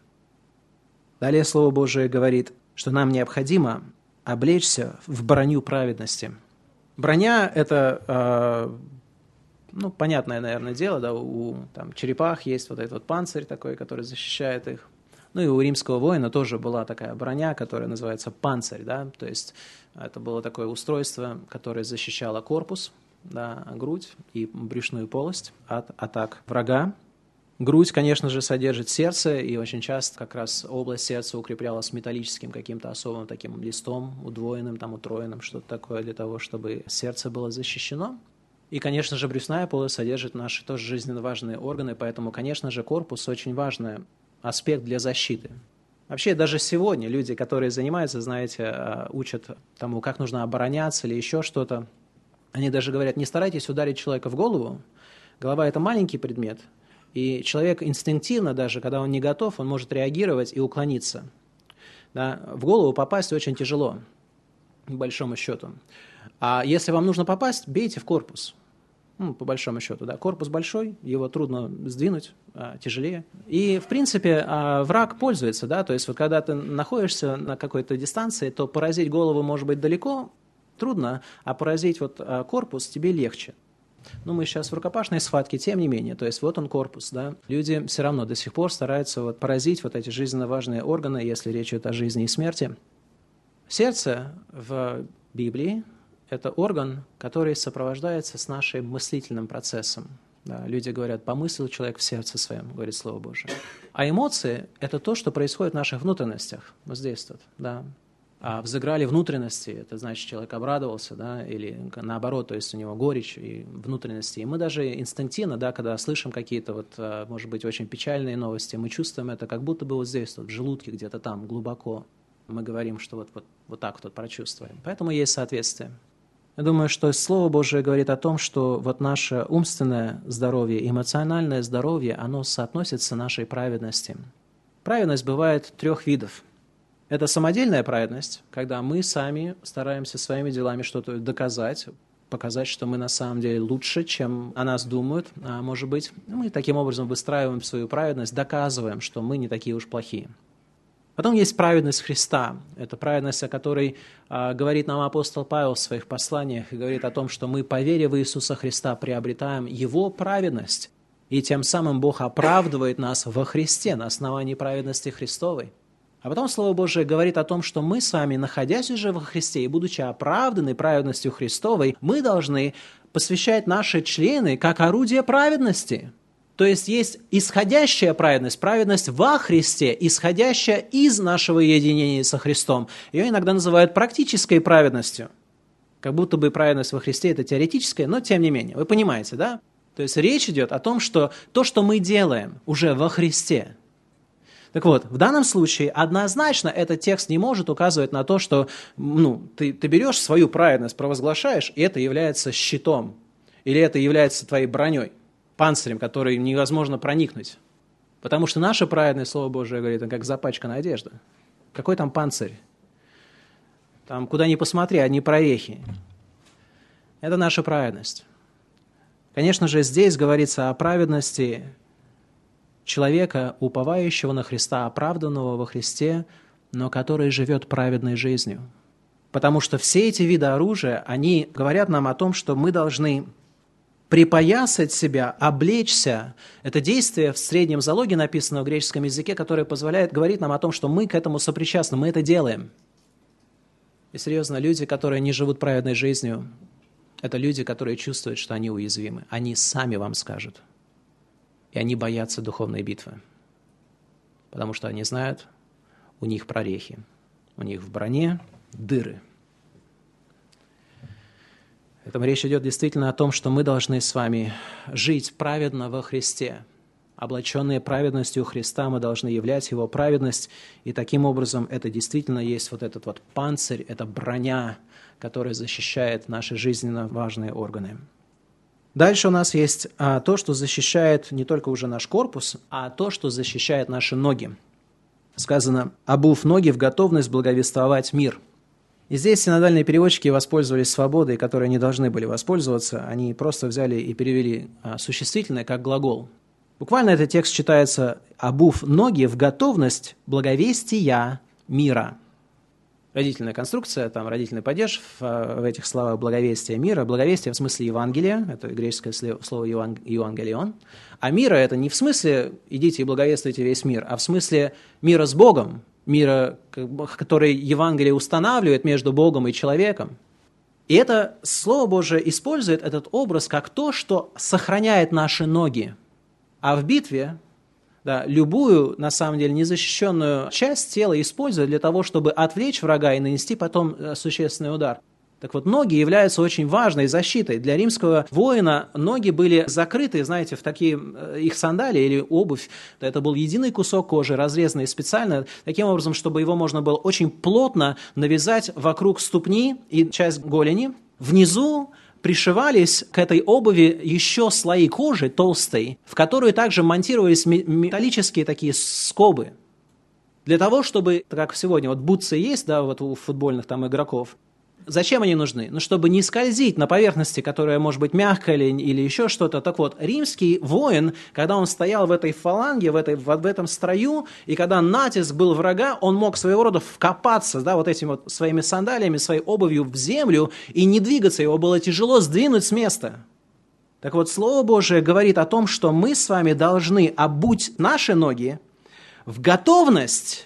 Далее Слово Божие говорит, что нам необходимо облечься в броню праведности. Броня – это, понятное, наверное, дело, да, у черепах есть вот этот вот панцирь такой, который защищает их. Ну и у римского воина тоже была такая броня, которая называется панцирь, да, то есть это было такое устройство, которое защищало корпус, да, грудь и брюшную полость от атак врага. Грудь, конечно же, содержит сердце, и очень часто как раз область сердца укреплялась металлическим каким-то особым таким листом, удвоенным, утроенным, что-то такое для того, чтобы сердце было защищено. И, конечно же, брюшная полость содержит наши тоже жизненно важные органы, поэтому, конечно же, корпус очень важный аспект для защиты. Вообще, даже сегодня люди, которые занимаются, знаете, учат тому, как нужно обороняться или еще что-то, они даже говорят, не старайтесь ударить человека в голову. Голова – это маленький предмет, и человек инстинктивно, даже когда он не готов, он может реагировать и уклониться. Да? В голову попасть очень тяжело, по большому счету. А если вам нужно попасть, бейте в корпус. По большому счету, да. Корпус большой, его трудно сдвинуть, тяжелее. И, в принципе, враг пользуется, да, то есть вот когда ты находишься на какой-то дистанции, то поразить голову может быть далеко, трудно, а поразить вот корпус тебе легче. Мы сейчас в рукопашной схватке, тем не менее, то есть вот он корпус, да. Люди все равно до сих пор стараются поразить вот эти жизненно важные органы, если речь идет о жизни и смерти. Сердце в Библии – это орган, который сопровождается с нашим мыслительным процессом. Да, люди говорят, помыслил человек в сердце своем, говорит Слово Божие. А эмоции – это то, что происходит в наших внутренностях. Вот здесь тут, да. А взыграли внутренности, это значит, человек обрадовался, да, или наоборот, то есть у него горечь и внутренности. И мы даже инстинктивно, да, когда слышим какие-то может быть, очень печальные новости, мы чувствуем это как будто бы вот здесь, в желудке, где-то там, глубоко. Мы говорим, что вот так вот прочувствуем. Поэтому есть соответствие. Я думаю, что Слово Божие говорит о том, что вот наше умственное здоровье, эмоциональное здоровье, оно соотносится с нашей праведности. Праведность бывает 3 видов. Это самодельная праведность, когда мы сами стараемся своими делами что-то доказать, показать, что мы на самом деле лучше, чем о нас думают, может быть. Мы таким образом выстраиваем свою праведность, доказываем, что мы не такие уж плохие. Потом есть праведность Христа. Это праведность, о которой говорит нам апостол Павел в своих посланиях, и говорит о том, что мы по вере в Иисуса Христа приобретаем Его праведность, и тем самым Бог оправдывает нас во Христе на основании праведности Христовой. А потом Слово Божие говорит о том, что мы с вами, находясь уже во Христе и будучи оправданы праведностью Христовой, мы должны посвящать наши члены как орудие праведности. То есть исходящая праведность, праведность во Христе, исходящая из нашего единения со Христом. Ее иногда называют практической праведностью. Как будто бы праведность во Христе – это теоретическая, но тем не менее. Вы понимаете, да? То есть речь идет о том, что то, что мы делаем уже во Христе. Так вот, в данном случае однозначно этот текст не может указывать на то, что ты берешь свою праведность, провозглашаешь, и это является щитом, или это является твоей броней, панцирем, который невозможно проникнуть. Потому что наша праведность, Слово Божие говорит, как запачканная одежда. Какой там панцирь? Там куда ни посмотри, одни прорехи. Это наша праведность. Конечно же, здесь говорится о праведности человека, уповающего на Христа, оправданного во Христе, но который живет праведной жизнью. Потому что все эти виды оружия, они говорят нам о том, что мы должны припоясать себя, облечься. Это действие в среднем залоге написано в греческом языке, которое говорит нам о том, что мы к этому сопричастны, мы это делаем. И серьезно, люди, которые не живут праведной жизнью, это люди, которые чувствуют, что они уязвимы. Они сами вам скажут. И они боятся духовной битвы. Потому что они знают, у них прорехи. У них в броне дыры. Поэтому речь идет действительно о том, что мы должны с вами жить праведно во Христе. Облаченные праведностью Христа, мы должны являть Его праведность. И таким образом это действительно есть вот этот вот панцирь, это броня, которая защищает наши жизненно важные органы. Дальше у нас есть то, что защищает не только уже наш корпус, а то, что защищает наши ноги. Сказано: «Обув ноги в готовность благовествовать мир». И здесь синодальные переводчики воспользовались свободой, которой не должны были воспользоваться. Они просто взяли и перевели существительное как глагол. Буквально этот текст читается: «Обув ноги в готовность благовестия мира». Родительная конструкция, там родительный падеж в этих словах благовестия мира. Благовестие в смысле Евангелия, это греческое слово «евангелион». А мира это не в смысле «идите и благовествуйте весь мир», а в смысле мира с Богом, мира, который Евангелие устанавливает между Богом и человеком. И это Слово Божие использует этот образ как то, что сохраняет наши ноги. А в битве любую, на самом деле, незащищенную часть тела используют для того, чтобы отвлечь врага и нанести потом существенный удар. Так вот, ноги являются очень важной защитой. Для римского воина ноги были закрыты, знаете, в такие их сандалии или обувь. Это был единый кусок кожи, разрезанный специально, таким образом, чтобы его можно было очень плотно навязать вокруг ступни и часть голени. Внизу пришивались к этой обуви еще слои кожи толстой, в которую также монтировались металлические такие скобы. Для того, чтобы, как сегодня, вот бутсы есть, вот у футбольных там игроков, зачем они нужны? Чтобы не скользить на поверхности, которая может быть мягкая или еще что-то. Так вот, римский воин, когда он стоял в этой фаланге, в этом строю, и когда натиск был врага, он мог своего рода вкопаться, вот этими вот своими сандалиями, своей обувью в землю и не двигаться. Его было тяжело сдвинуть с места. Так вот, Слово Божие говорит о том, что мы с вами должны обуть наши ноги в готовность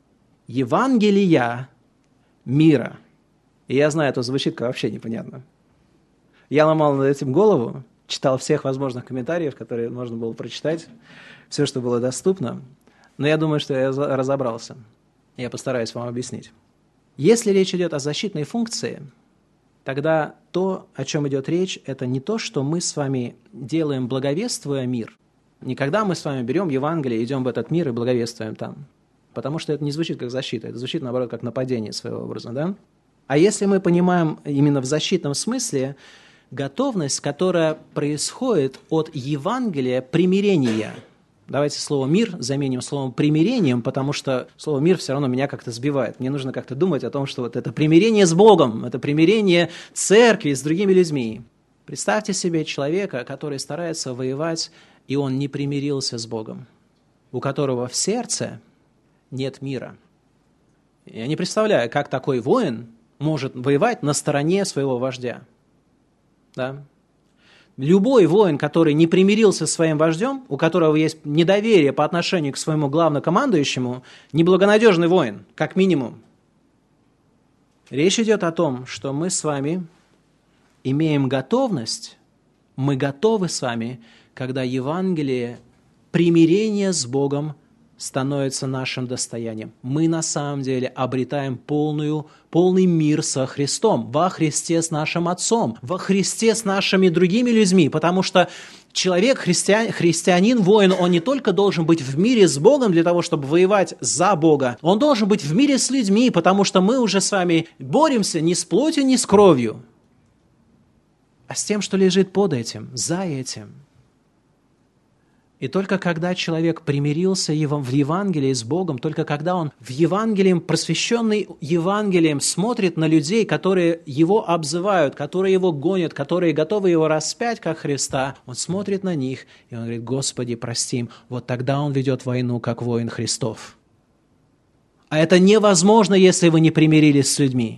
Евангелия мира. И я знаю, это звучит как вообще непонятно. Я ломал над этим голову, читал всех возможных комментариев, которые можно было прочитать, все, что было доступно. Но я думаю, что я разобрался. Я постараюсь вам объяснить. Если речь идет о защитной функции, тогда то, о чем идет речь, это не то, что мы с вами делаем, благовествуя мир. Никогда мы с вами берем Евангелие, идем в этот мир и благовествуем там. Потому что это не звучит как защита, это звучит, наоборот, как нападение своего образа, да? А если мы понимаем именно в защитном смысле готовность, которая происходит от Евангелия примирения. Давайте слово «мир» заменим словом «примирением», потому что слово «мир» все равно меня как-то сбивает. Мне нужно как-то думать о том, что вот это примирение с Богом, это примирение церкви с другими людьми. Представьте себе человека, который старается воевать, и он не примирился с Богом, у которого в сердце нет мира. Я не представляю, как такой воин может воевать на стороне своего вождя. Да? Любой воин, который не примирился со своим вождем, у которого есть недоверие по отношению к своему главнокомандующему, неблагонадежный воин, как минимум. Речь идет о том, что мы с вами имеем готовность, мы готовы с вами, когда Евангелие, примирение с Богом становится нашим достоянием. Мы на самом деле обретаем полный мир со Христом, во Христе с нашим Отцом, во Христе с нашими другими людьми, потому что человек, христианин, воин, он не только должен быть в мире с Богом для того, чтобы воевать за Бога, он должен быть в мире с людьми, потому что мы уже с вами боремся не с плотью, не с кровью, а с тем, что лежит под этим, за этим. И только когда человек примирился в Евангелии с Богом, только когда он в Евангелии, просвещенный Евангелием, смотрит на людей, которые его обзывают, которые его гонят, которые готовы его распять, как Христа, он смотрит на них, и он говорит: Господи, прости им. Вот тогда он ведет войну, как воин Христов. А это невозможно, если вы не примирились с людьми.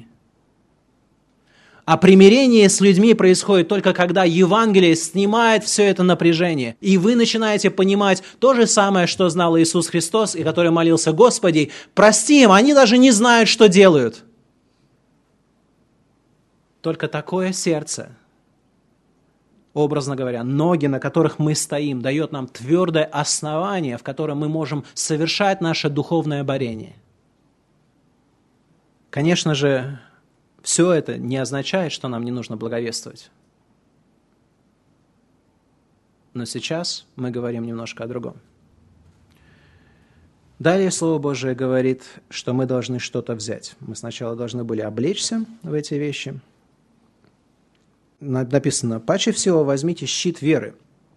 А примирение с людьми происходит только когда Евангелие снимает все это напряжение. И вы начинаете понимать то же самое, что знал Иисус Христос, и который молился: Господи, прости им, они даже не знают, что делают. Только такое сердце, образно говоря, ноги, на которых мы стоим, дает нам твердое основание, в котором мы можем совершать наше духовное борение. Конечно же, все это не означает, что нам не нужно благовествовать. Но сейчас мы говорим немножко о другом. Далее Слово Божие говорит, что мы должны что-то взять. Мы сначала должны были облечься в эти вещи. Написано: «Паче всего возьмите щит веры».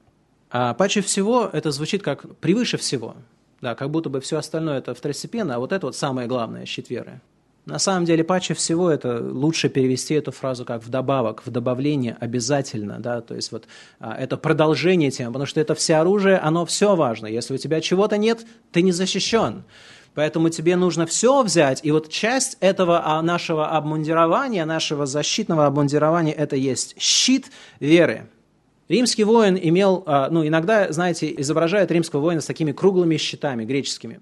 А паче всего это звучит как превыше всего. Да, как будто бы все остальное это второстепенно, а вот это вот самое главное, щит веры. На самом деле, паче всего это лучше перевести эту фразу как вдобавок, в добавление обязательно, да, то есть вот это продолжение темы, потому что это всеоружие, оно все важно. Если у тебя чего-то нет, ты не защищен. Поэтому тебе нужно все взять, и вот часть этого нашего обмундирования, нашего защитного обмундирования, это есть щит веры. Римский воин имел, иногда, знаете, изображают римского воина с такими круглыми щитами греческими.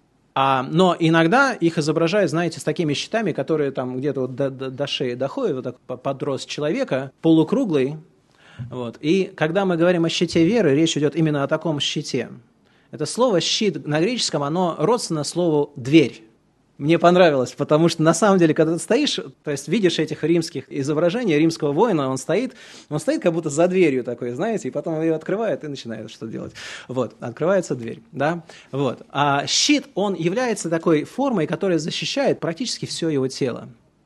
Но иногда их изображают, знаете, с такими щитами, которые там где-то вот до шеи доходят, вот так под рост человека, полукруглый. Вот. И когда мы говорим о щите веры, речь идет именно о таком щите. Это слово «щит» на греческом, оно родственно слову «дверь». Мне понравилось, потому что на самом деле, когда ты стоишь, то есть видишь этих римских изображений римского воина, он стоит как будто за дверью такой, знаете, и потом ее открывает и начинает что делать. Вот, открывается дверь, да, вот. А щит, он является такой формой, которая защищает практически все его тело.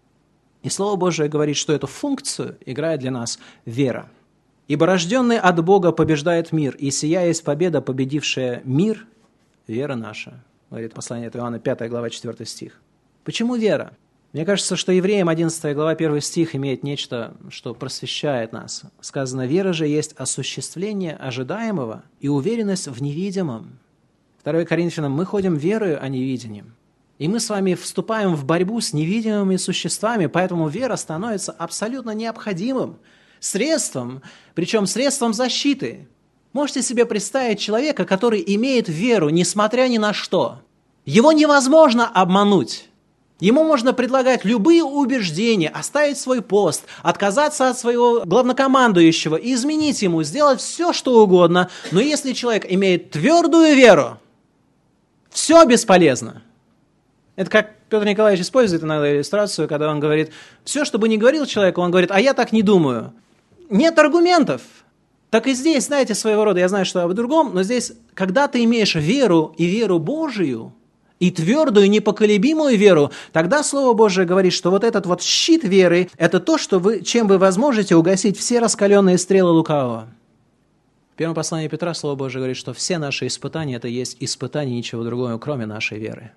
И Слово Божие говорит, что эту функцию играет для нас вера. «Ибо рожденный от Бога побеждает мир, и сия есть победа, победившая мир, вера наша». Говорит послание от Иоанна, 5 глава, 4 стих. Почему вера? Мне кажется, что Евреям 11 глава, 1 стих имеет нечто, что просвещает нас. Сказано: «Вера же есть осуществление ожидаемого и уверенность в невидимом». 2 Коринфянам: «Мы ходим верою, а не видением». И мы с вами вступаем в борьбу с невидимыми существами, поэтому вера становится абсолютно необходимым средством, причем средством защиты. Можете себе представить человека, который имеет веру, несмотря ни на что. Его невозможно обмануть. Ему можно предлагать любые убеждения, оставить свой пост, отказаться от своего главнокомандующего, изменить ему, сделать все, что угодно. Но если человек имеет твердую веру, все бесполезно. Это как Петр Николаевич использует иногда иллюстрацию, когда он говорит: все, что бы ни говорил человек, он говорит: а я так не думаю. Нет аргументов. Так и здесь, знаете, своего рода, я знаю, что об другом, но здесь, когда ты имеешь веру и веру Божию, и твердую, непоколебимую веру, тогда Слово Божие говорит, что вот этот вот щит веры – это то, чем вы возможете угасить все раскаленные стрелы лукавого. В первом послании Петра Слово Божие говорит, что все наши испытания – это есть испытания ничего другого, кроме нашей веры.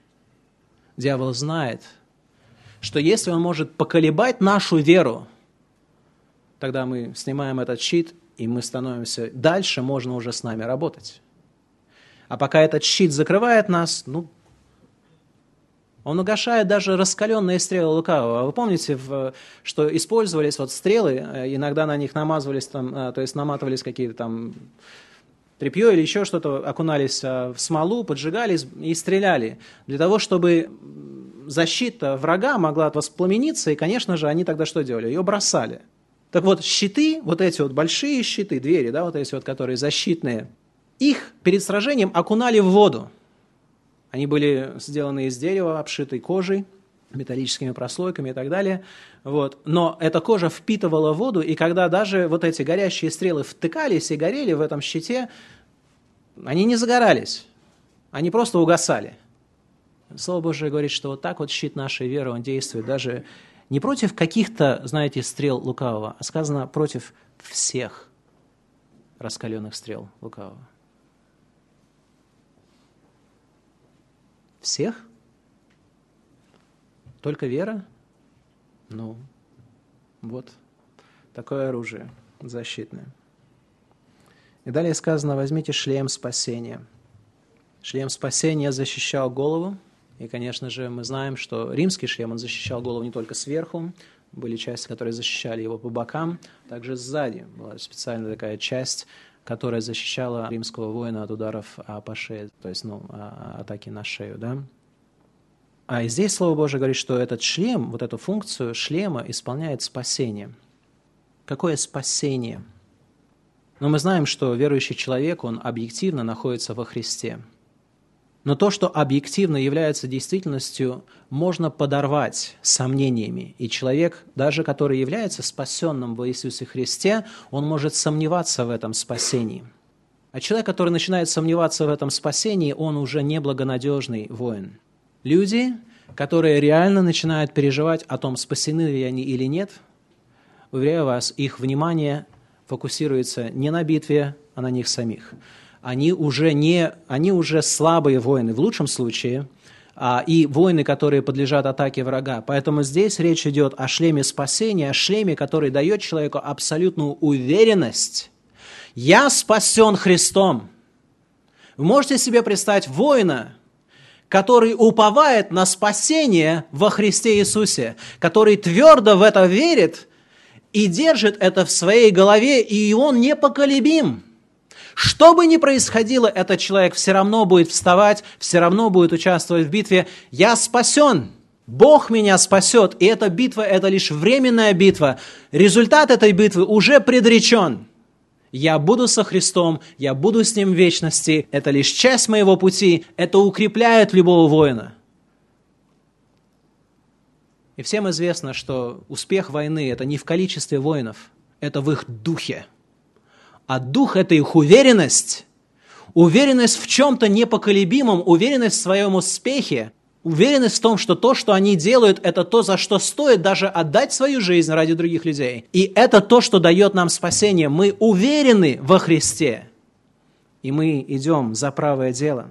Дьявол знает, что если он может поколебать нашу веру, тогда мы снимаем этот щит, и мы становимся... Дальше можно уже с нами работать. А пока этот щит закрывает нас, Он угошает даже раскаленные стрелы лукавого. Вы помните, что использовались вот стрелы, иногда на них намазывались, то есть наматывались какие-то там тряпье или еще что-то, окунались в смолу, поджигались и стреляли. Для того, чтобы защита врага могла воспламениться, и, конечно же, они тогда что делали? Ее бросали. Так вот, щиты, вот эти вот большие щиты, двери, да, вот эти вот, которые защитные, их перед сражением окунали в воду. Они были сделаны из дерева, обшитой кожей, металлическими прослойками и так далее. Вот. Но эта кожа впитывала воду, и когда даже вот эти горящие стрелы втыкались и горели в этом щите, они не загорались, они просто угасали. Слово Божие говорит, что вот так вот щит нашей веры, он действует даже не против каких-то, знаете, стрел лукавого, а сказано против всех раскаленных стрел лукавого. Всех? Только вера? Ну, вот такое оружие защитное. И далее сказано, возьмите шлем спасения. Шлем спасения защищал голову. И, конечно же, мы знаем, что римский шлем, он защищал голову не только сверху, были части, которые защищали его по бокам, также сзади была специальная такая часть, которая защищала римского воина от ударов по шее, то есть атаки на шею. Да? А и здесь Слово Божие говорит, что этот шлем, вот эту функцию шлема исполняет спасение. Какое спасение? Но мы знаем, что верующий человек, он объективно находится во Христе. Но то, что объективно является действительностью, можно подорвать сомнениями. И человек, даже который является спасенным во Иисусе Христе, он может сомневаться в этом спасении. А человек, который начинает сомневаться в этом спасении, он уже неблагонадежный воин. Люди, которые реально начинают переживать о том, спасены ли они или нет, уверяю вас, их внимание фокусируется не на битве, а на них самих. Они уже слабые воины, в лучшем случае, и воины, которые подлежат атаке врага. Поэтому здесь речь идет о шлеме спасения, о шлеме, который дает человеку абсолютную уверенность. Я спасен Христом. Вы можете себе представить воина, который уповает на спасение во Христе Иисусе, который твердо в это верит и держит это в своей голове, и он непоколебим. Что бы ни происходило, этот человек все равно будет вставать, все равно будет участвовать в битве. Я спасен, Бог меня спасет, и эта битва – это лишь временная битва. Результат этой битвы уже предречен. Я буду со Христом, я буду с Ним в вечности, это лишь часть моего пути, это укрепляет любого воина. И всем известно, что успех войны – это не в количестве воинов, это в их духе. А дух – это их уверенность. Уверенность в чем-то непоколебимом, уверенность в своем успехе, уверенность в том, что то, что они делают, это то, за что стоит даже отдать свою жизнь ради других людей. И это то, что дает нам спасение. Мы уверены во Христе, и мы идем за правое дело.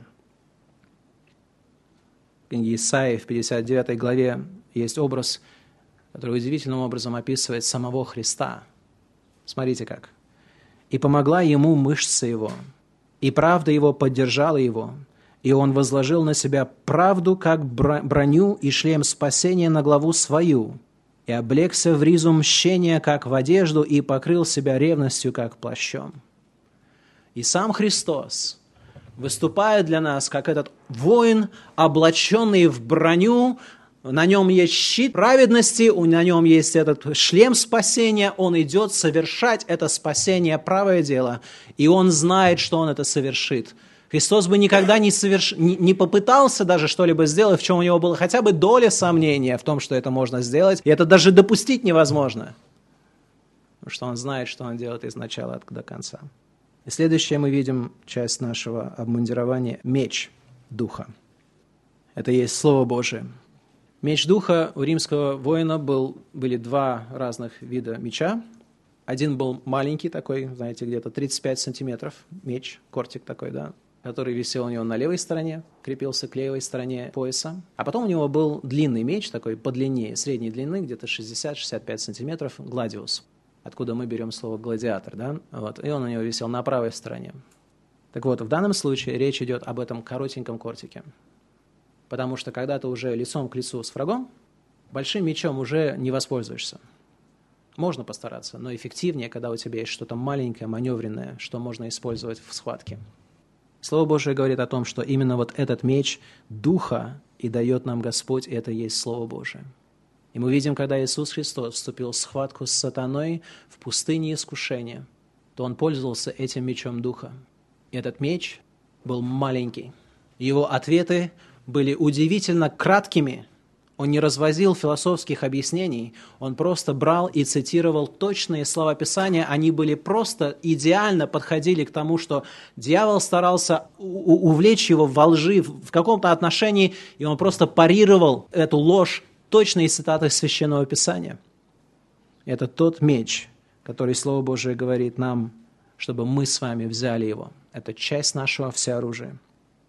В книге Исаии в 59 главе есть образ, который удивительным образом описывает самого Христа. Смотрите как. «И помогла ему мышца его, и правда его поддержала его, и он возложил на себя правду, как броню, и шлем спасения на главу свою, и облегся в ризу мщения, как в одежду, и покрыл себя ревностью, как плащом». И сам Христос выступает для нас, как этот воин, облаченный в броню. На нем есть щит праведности, на нем есть этот шлем спасения, он идет совершать это спасение, правое дело, и он знает, что он это совершит. Христос бы никогда не попытался даже что-либо сделать, в чем у него было хотя бы доля сомнения в том, что это можно сделать, и это даже допустить невозможно, потому что он знает, что он делает из начала до конца. И следующее мы видим часть нашего обмундирования – меч Духа. Это и есть Слово Божие. Меч Духа у римского воина были два разных вида меча. Один был маленький такой, знаете, где-то 35 сантиметров, меч, кортик такой, да, который висел у него на левой стороне, крепился к левой стороне пояса. А потом у него был длинный меч, такой подлиннее, средней длины, где-то 60-65 сантиметров, гладиус, откуда мы берем слово гладиатор, да, вот, и он у него висел на правой стороне. Так вот, в данном случае речь идет об этом коротеньком кортике. Потому что когда ты уже лицом к лицу с врагом, большим мечом уже не воспользуешься. Можно постараться, но эффективнее, когда у тебя есть что-то маленькое, маневренное, что можно использовать в схватке. Слово Божие говорит о том, что именно вот этот меч Духа и дает нам Господь, и это и есть Слово Божие. И мы видим, когда Иисус Христос вступил в схватку с сатаной в пустыне искушения, то Он пользовался этим мечом Духа. И этот меч был маленький. Его ответы были удивительно краткими. Он не развозил философских объяснений, он просто брал и цитировал точные слова Писания. Они были просто идеально подходили к тому, что дьявол старался увлечь его во лжи, в каком-то отношении, и он просто парировал эту ложь точные цитаты Священного Писания. Это тот меч, который Слово Божие говорит нам, чтобы мы с вами взяли его. Это часть нашего всеоружия.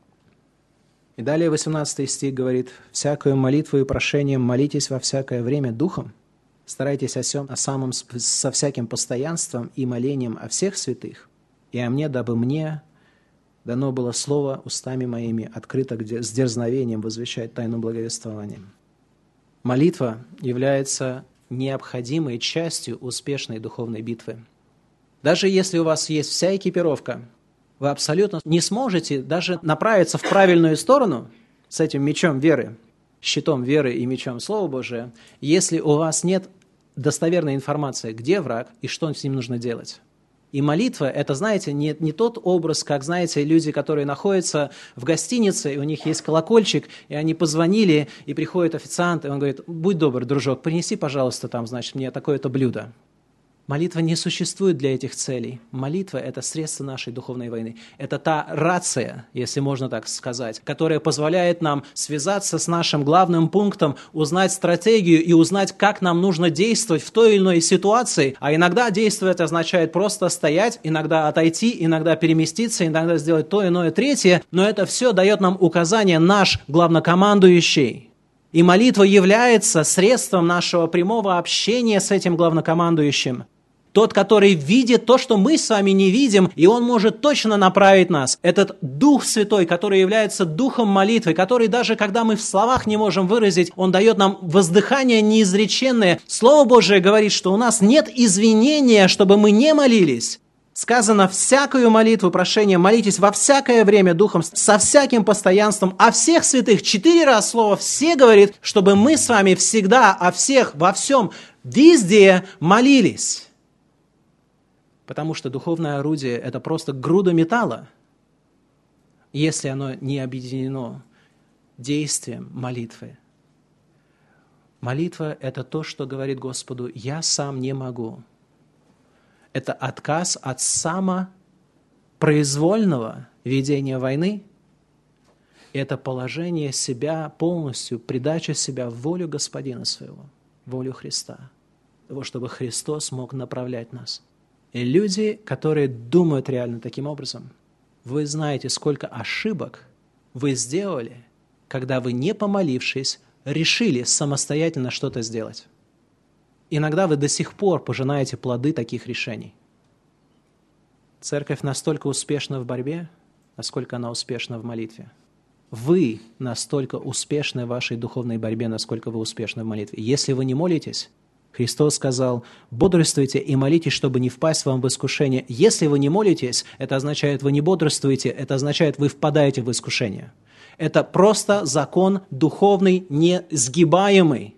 И далее 18 стих говорит: «Всякую молитву и прошением молитесь во всякое время Духом, старайтесь о самом со всяким постоянством и молением о всех святых, и о мне, дабы мне дано было слово устами моими открыто с дерзновением возвещать тайну благовествования». Молитва является необходимой частью успешной духовной битвы. Даже если у вас есть вся экипировка, вы абсолютно не сможете даже направиться в правильную сторону с этим мечом веры, щитом веры и мечом Слова Божия, если у вас нет достоверной информации, где враг и что с ним нужно делать. И молитва – это, знаете, не тот образ, как, знаете, люди, которые находятся в гостинице, и у них есть колокольчик, и они позвонили, и приходит официант, и он говорит: «Будь добр, дружок, принеси, пожалуйста, там, значит, мне такое-то блюдо». Молитва не существует для этих целей. Молитва – это средство нашей духовной войны. Это та рация, если можно так сказать, которая позволяет нам связаться с нашим главным пунктом, узнать стратегию и узнать, как нам нужно действовать в той или иной ситуации. А иногда действовать означает просто стоять, иногда отойти, иногда переместиться, иногда сделать то, иное, третье. Но это все дает нам указание наш главнокомандующий. И молитва является средством нашего прямого общения с этим главнокомандующим. Тот, который видит то, что мы с вами не видим, и он может точно направить нас. Этот Дух Святой, который является Духом молитвы, который даже когда мы в словах не можем выразить, он дает нам воздыхание неизреченное. Слово Божие говорит, что у нас нет извинения, чтобы мы не молились. Сказано: всякую молитву, прошение молитесь во всякое время Духом, со всяким постоянством, о всех святых. 4 раза слово «все» говорит, чтобы мы с вами всегда о всех, во всем, везде молились. Потому что духовное орудие – это просто груда металла, если оно не объединено действием молитвы. Молитва – это то, что говорит Господу: «Я сам не могу». Это отказ от самопроизвольного ведения войны. Это положение себя полностью, придача себя в волю Господина своего, волю Христа, того, чтобы Христос мог направлять нас. И люди, которые думают реально таким образом, вы знаете, сколько ошибок вы сделали, когда вы, не помолившись, решили самостоятельно что-то сделать. Иногда вы до сих пор пожинаете плоды таких решений. Церковь настолько успешна в борьбе, насколько она успешна в молитве. Вы настолько успешны в вашей духовной борьбе, насколько вы успешны в молитве. Если вы не молитесь, Христос сказал: «Бодрствуйте и молитесь, чтобы не впасть вам в искушение». Если вы не молитесь, это означает, вы не бодрствуете, это означает, вы впадаете в искушение. Это просто закон духовный, несгибаемый.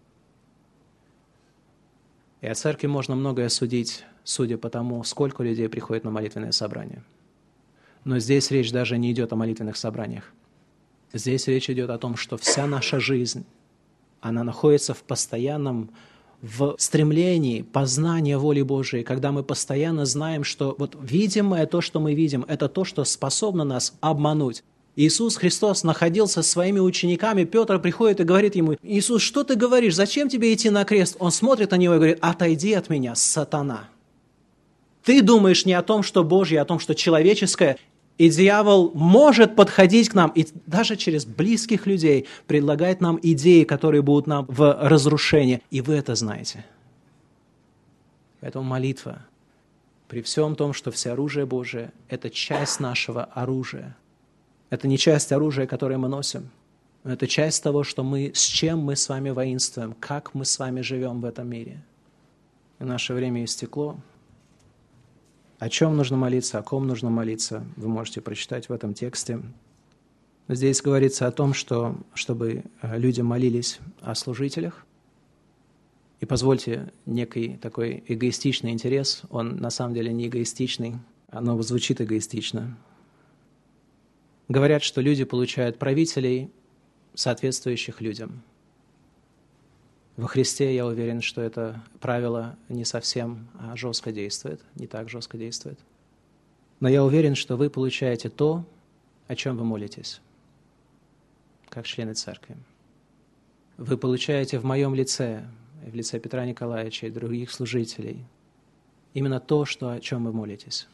И о церкви можно многое судить, судя по тому, сколько людей приходит на молитвенное собрание. Но здесь речь даже не идет о молитвенных собраниях. Здесь речь идет о том, что вся наша жизнь, она находится в постоянном стремлении познания воли Божией, когда мы постоянно знаем, что вот видимое, то, что мы видим, это то, что способно нас обмануть. Иисус Христос находился со своими учениками, Петр приходит и говорит ему: «Иисус, что ты говоришь? Зачем тебе идти на крест?» Он смотрит на него и говорит: «Отойди от меня, сатана». Ты думаешь не о том, что Божье, а о том, что человеческое. И дьявол может подходить к нам, и даже через близких людей предлагать нам идеи, которые будут нам в разрушении. И вы это знаете. Поэтому молитва, при всем том, что всеоружие Божие – это часть нашего оружия. Это не часть оружия, которое мы носим. Это часть того, с чем мы с вами воинствуем, как мы с вами живем в этом мире. И наше время истекло. О чем нужно молиться, о ком нужно молиться, вы можете прочитать в этом тексте. Здесь говорится о том, чтобы люди молились о служителях. И позвольте, некий такой эгоистичный интерес, он на самом деле не эгоистичный, оно звучит эгоистично. Говорят, что люди получают правителей, соответствующих людям. Во Христе я уверен, что это правило не совсем жестко действует, не так жестко действует. Но я уверен, что вы получаете то, о чем вы молитесь, как члены церкви. Вы получаете в моем лице, в лице Петра Николаевича и других служителей, именно то, о чем вы молитесь.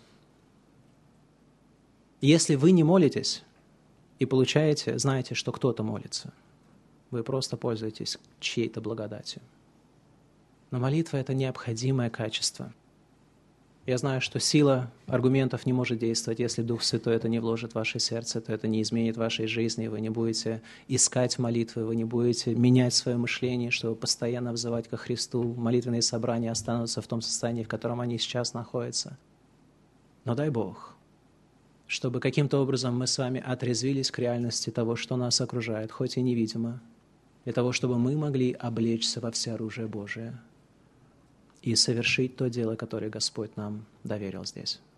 Если вы не молитесь и получаете, знаете, что кто-то молится, вы просто пользуетесь чьей-то благодатью. Но молитва – это необходимое качество. Я знаю, что сила аргументов не может действовать. Если Дух Святой это не вложит в ваше сердце, то это не изменит вашей жизни. Вы не будете искать молитвы, вы не будете менять свое мышление, чтобы постоянно взывать ко Христу. Молитвенные собрания останутся в том состоянии, в котором они сейчас находятся. Но дай Бог, чтобы каким-то образом мы с вами отрезвились к реальности того, что нас окружает, хоть и невидимо, для того, чтобы мы могли облечься во всеоружие Божие и совершить то дело, которое Господь нам доверил здесь.